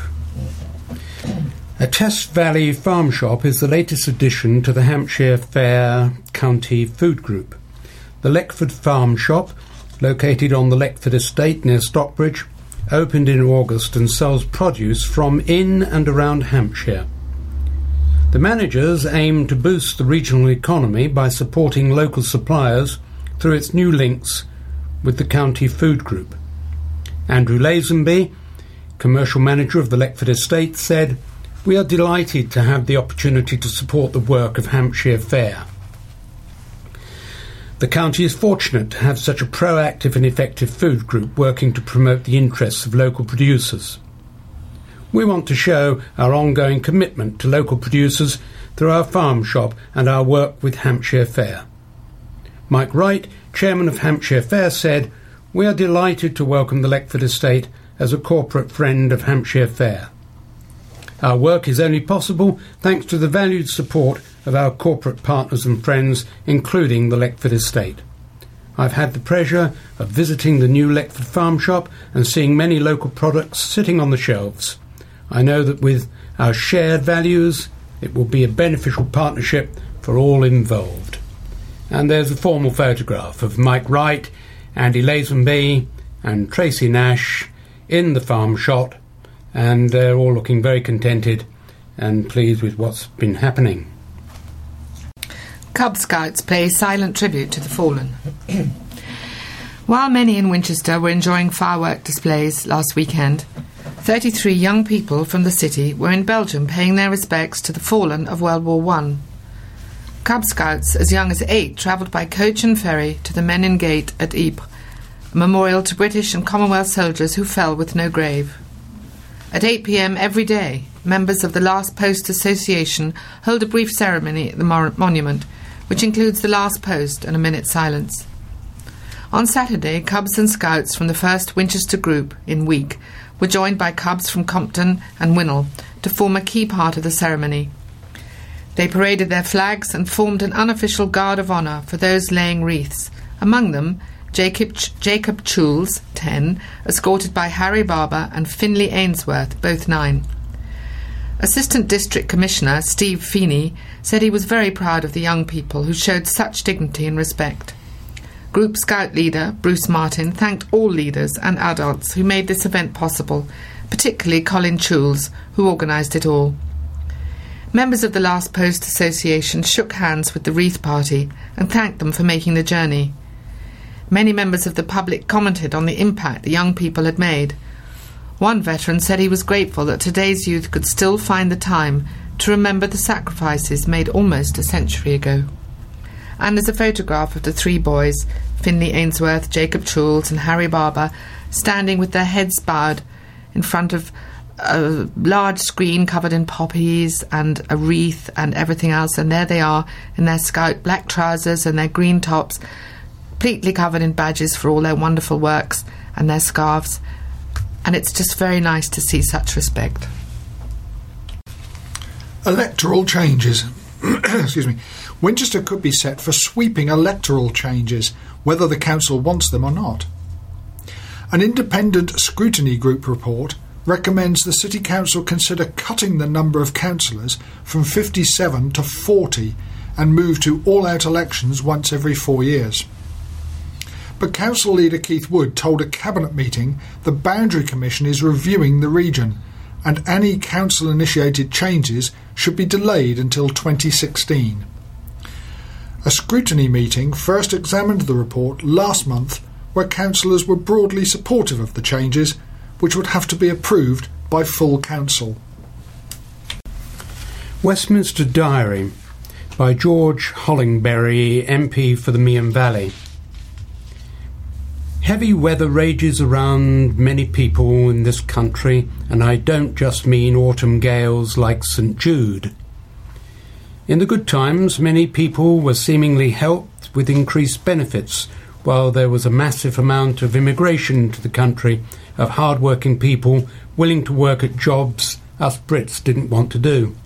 A Test Valley farm shop is the latest addition to the Hampshire Fair County Food Group. The Leckford Farm Shop, located on the Leckford Estate near Stockbridge, opened in August and sells produce from in and around Hampshire. The managers aim to boost the regional economy by supporting local suppliers through its new links with the County Food Group. Andrew Lazenby, commercial manager of the Leckford Estate, said, "We are delighted to have the opportunity to support the work of Hampshire Fair. The county is fortunate to have such a proactive and effective food group working to promote the interests of local producers. We want to show our ongoing commitment to local producers through our farm shop and our work with Hampshire Fair." Mike Wright, chairman of Hampshire Fair, said, "We are delighted to welcome the Leckford Estate as a corporate friend of Hampshire Fair. Our work is only possible thanks to the valued support of our corporate partners and friends, including the Leckford Estate. I've had the pleasure of visiting the new Leckford Farm Shop and seeing many local products sitting on the shelves. I know that with our shared values, it will be a beneficial partnership for all involved." And there's a formal photograph of Mike Wright, Andy Lazenby and Tracy Nash in the farm shop, and they're all looking very contented and pleased with what's been happening. Cub Scouts pay silent tribute to the fallen. While many in Winchester were enjoying firework displays last weekend, thirty-three young people from the city were in Belgium paying their respects to the fallen of World War One. Cub Scouts as young as eight travelled by coach and ferry to the Menin Gate at Ypres, a memorial to British and Commonwealth soldiers who fell with no grave. At eight p.m. every day, members of the Last Post Association hold a brief ceremony at the mo- monument, which includes the last post and a minute's silence. On Saturday, Cubs and Scouts from the first Winchester Group in Week were joined by Cubs from Compton and Winnell to form a key part of the ceremony. They paraded their flags and formed an unofficial guard of honour for those laying wreaths, among them Jacob, Ch- Jacob Chules, ten, escorted by Harry Barber and Finley Ainsworth, both nine. Assistant District Commissioner Steve Feeney said he was very proud of the young people who showed such dignity and respect. Group Scout leader Bruce Martin thanked all leaders and adults who made this event possible, particularly Colin Chules, who organised it all. Members of the Last Post Association shook hands with the wreath party and thanked them for making the journey. Many members of the public commented on the impact the young people had made. One veteran said he was grateful that today's youth could still find the time to remember the sacrifices made almost a century ago. And there's a photograph of the three boys, Finley Ainsworth, Jacob Chules and Harry Barber, standing with their heads bowed in front of a large screen covered in poppies and a wreath and everything else, and there they are in their scout black trousers and their green tops, completely covered in badges for all their wonderful works and their scarves, and it's just very nice to see such respect. Electoral changes. Excuse me. Winchester could be set for sweeping electoral changes, whether the council wants them or not. An independent scrutiny group report recommends the City Council consider cutting the number of councillors from fifty-seven to forty and move to all-out elections once every four years. But Council Leader Keith Wood told a Cabinet meeting the Boundary Commission is reviewing the region and any council-initiated changes should be delayed until twenty sixteen. A scrutiny meeting first examined the report last month, where councillors were broadly supportive of the changes, which would have to be approved by full council. Westminster Diary by George Hollingbury, M P for the Meon Valley. Heavy weather rages around many people in this country, and I don't just mean autumn gales like St Jude. In the good times, many people were seemingly helped with increased benefits, while there was a massive amount of immigration to the country of hard-working people willing to work at jobs us Brits didn't want to do.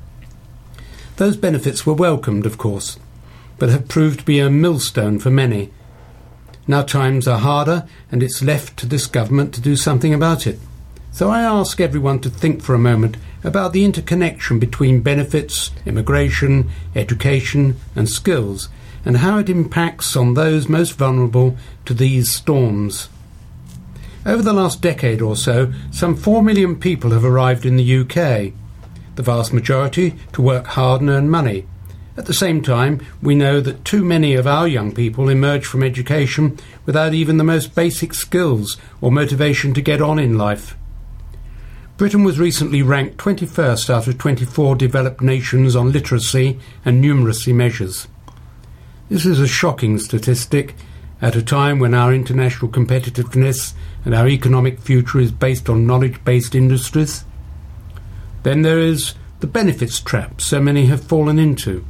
Those benefits were welcomed, of course, but have proved to be a millstone for many. Now times are harder, and it's left to this government to do something about it. So I ask everyone to think for a moment about the interconnection between benefits, immigration, education and skills, and how it impacts on those most vulnerable to these storms. Over the last decade or so, some four million people have arrived in the U K, the vast majority to work hard and earn money. At the same time, we know that too many of our young people emerge from education without even the most basic skills or motivation to get on in life. Britain was recently ranked twenty-first out of twenty-four developed nations on literacy and numeracy measures. This is a shocking statistic at a time when our international competitiveness and our economic future is based on knowledge-based industries. Then there is the benefits trap so many have fallen into.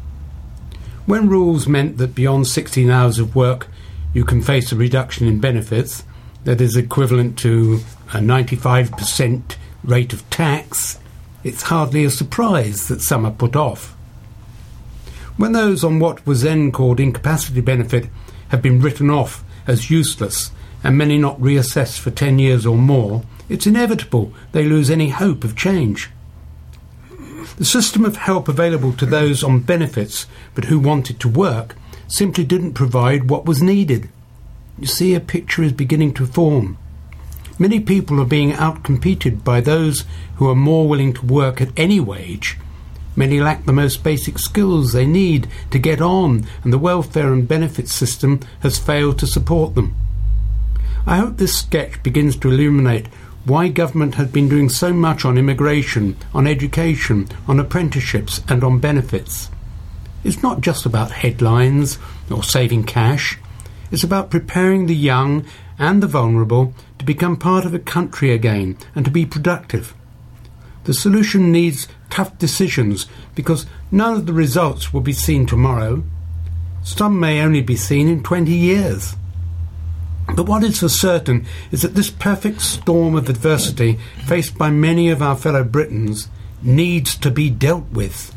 When rules meant that beyond sixteen hours of work you can face a reduction in benefits that is equivalent to a ninety-five percent rate of tax, it's hardly a surprise that some are put off. When those on what was then called incapacity benefit have been written off as useless and many not reassessed for ten years or more, it's inevitable they lose any hope of change. The system of help available to those on benefits but who wanted to work simply didn't provide what was needed. You see, a picture is beginning to form. Many people are being outcompeted by those who are more willing to work at any wage. Many lack the most basic skills they need to get on, and the welfare and benefits system has failed to support them. I hope this sketch begins to illuminate why government has been doing so much on immigration, on education, on apprenticeships and on benefits. It's not just about headlines or saving cash. It's about preparing the young and the vulnerable to become part of a country again and to be productive. The solution needs tough decisions because none of the results will be seen tomorrow. Some may only be seen in twenty years. But what is for certain is that this perfect storm of adversity faced by many of our fellow Britons needs to be dealt with.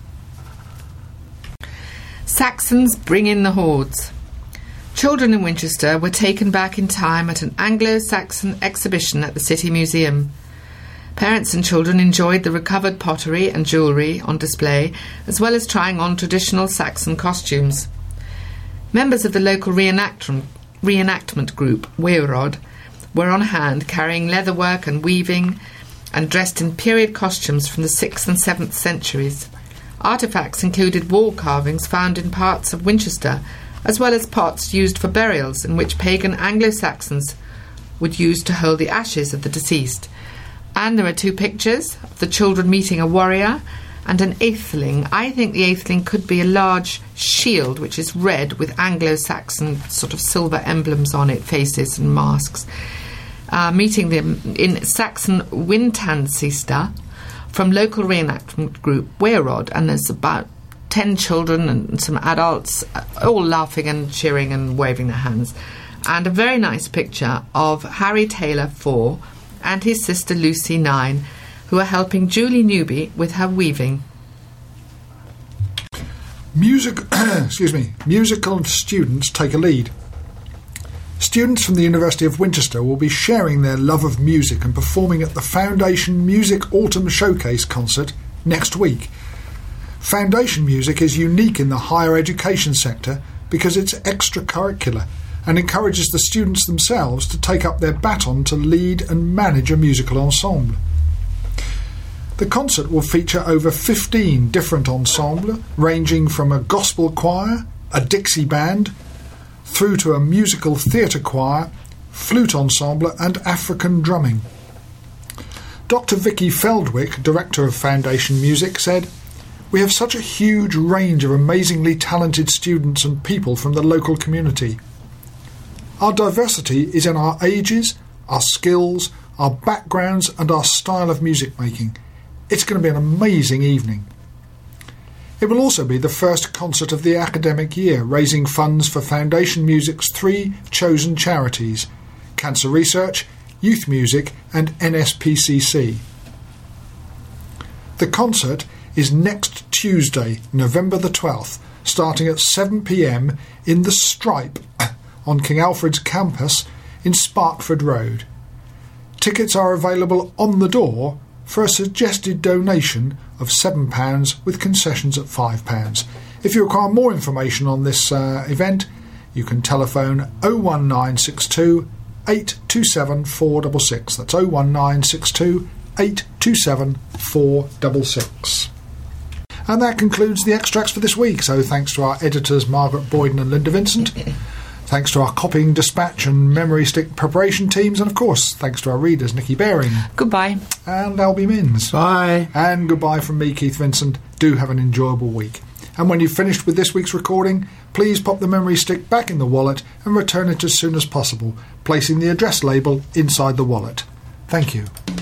Saxons bring in the hordes. Children in Winchester were taken back in time at an Anglo-Saxon exhibition at the City Museum. Parents and children enjoyed the recovered pottery and jewellery on display, as well as trying on traditional Saxon costumes. Members of the local reenactment reenactment group, Weirod, were on hand carrying leatherwork and weaving and dressed in period costumes from the sixth and seventh centuries. Artefacts included wall carvings found in parts of Winchester, as well as pots used for burials in which pagan Anglo-Saxons would use to hold the ashes of the deceased. And there are two pictures of the children meeting a warrior and an atheling. I think the atheling could be a large shield which is red with Anglo-Saxon sort of silver emblems on it, faces and masks. uh, meeting them in Saxon Wintansista from local reenactment group Weirod, and there's about ten children and some adults all laughing and cheering and waving their hands. And a very nice picture of Harry Taylor, four, and his sister Lucy, nine, who are helping Julie Newby with her weaving. Music, excuse me, musical students take a lead. Students from the University of Winchester will be sharing their love of music and performing at the Foundation Music Autumn Showcase concert next week. Foundation music is unique in the higher education sector because it's extracurricular and encourages the students themselves to take up their baton to lead and manage a musical ensemble. The concert will feature over fifteen different ensembles, ranging from a gospel choir, a Dixie band, through to a musical theatre choir, flute ensemble and African drumming. Doctor Vicky Feldwick, Director of Foundation Music, said, "We have such a huge range of amazingly talented students and people from the local community. Our diversity is in our ages, our skills, our backgrounds and our style of music making. It's going to be an amazing evening." It will also be the first concert of the academic year, raising funds for Foundation Music's three chosen charities: Cancer Research, Youth Music and N S P C C. The concert is next Tuesday, November the twelfth, starting at seven p m in the Stripe on King Alfred's campus in Sparkford Road. Tickets are available on the door for a suggested donation of seven pounds with concessions at five pounds. If you require more information on this uh, event, you can telephone oh one nine six two, eight two seven, four six six. That's oh one nine six two, eight two seven, four six six. And that concludes the extracts for this week. So thanks to our editors Margaret Boyden and Linda Vincent. Thanks to our copying, dispatch and memory stick preparation teams. And of course, thanks to our readers Nikki Baring. Goodbye. And Albie Minns. Bye. And goodbye from me, Keith Vincent. Do have an enjoyable week. And when you've finished with this week's recording, please pop the memory stick back in the wallet and return it as soon as possible, placing the address label inside the wallet. Thank you.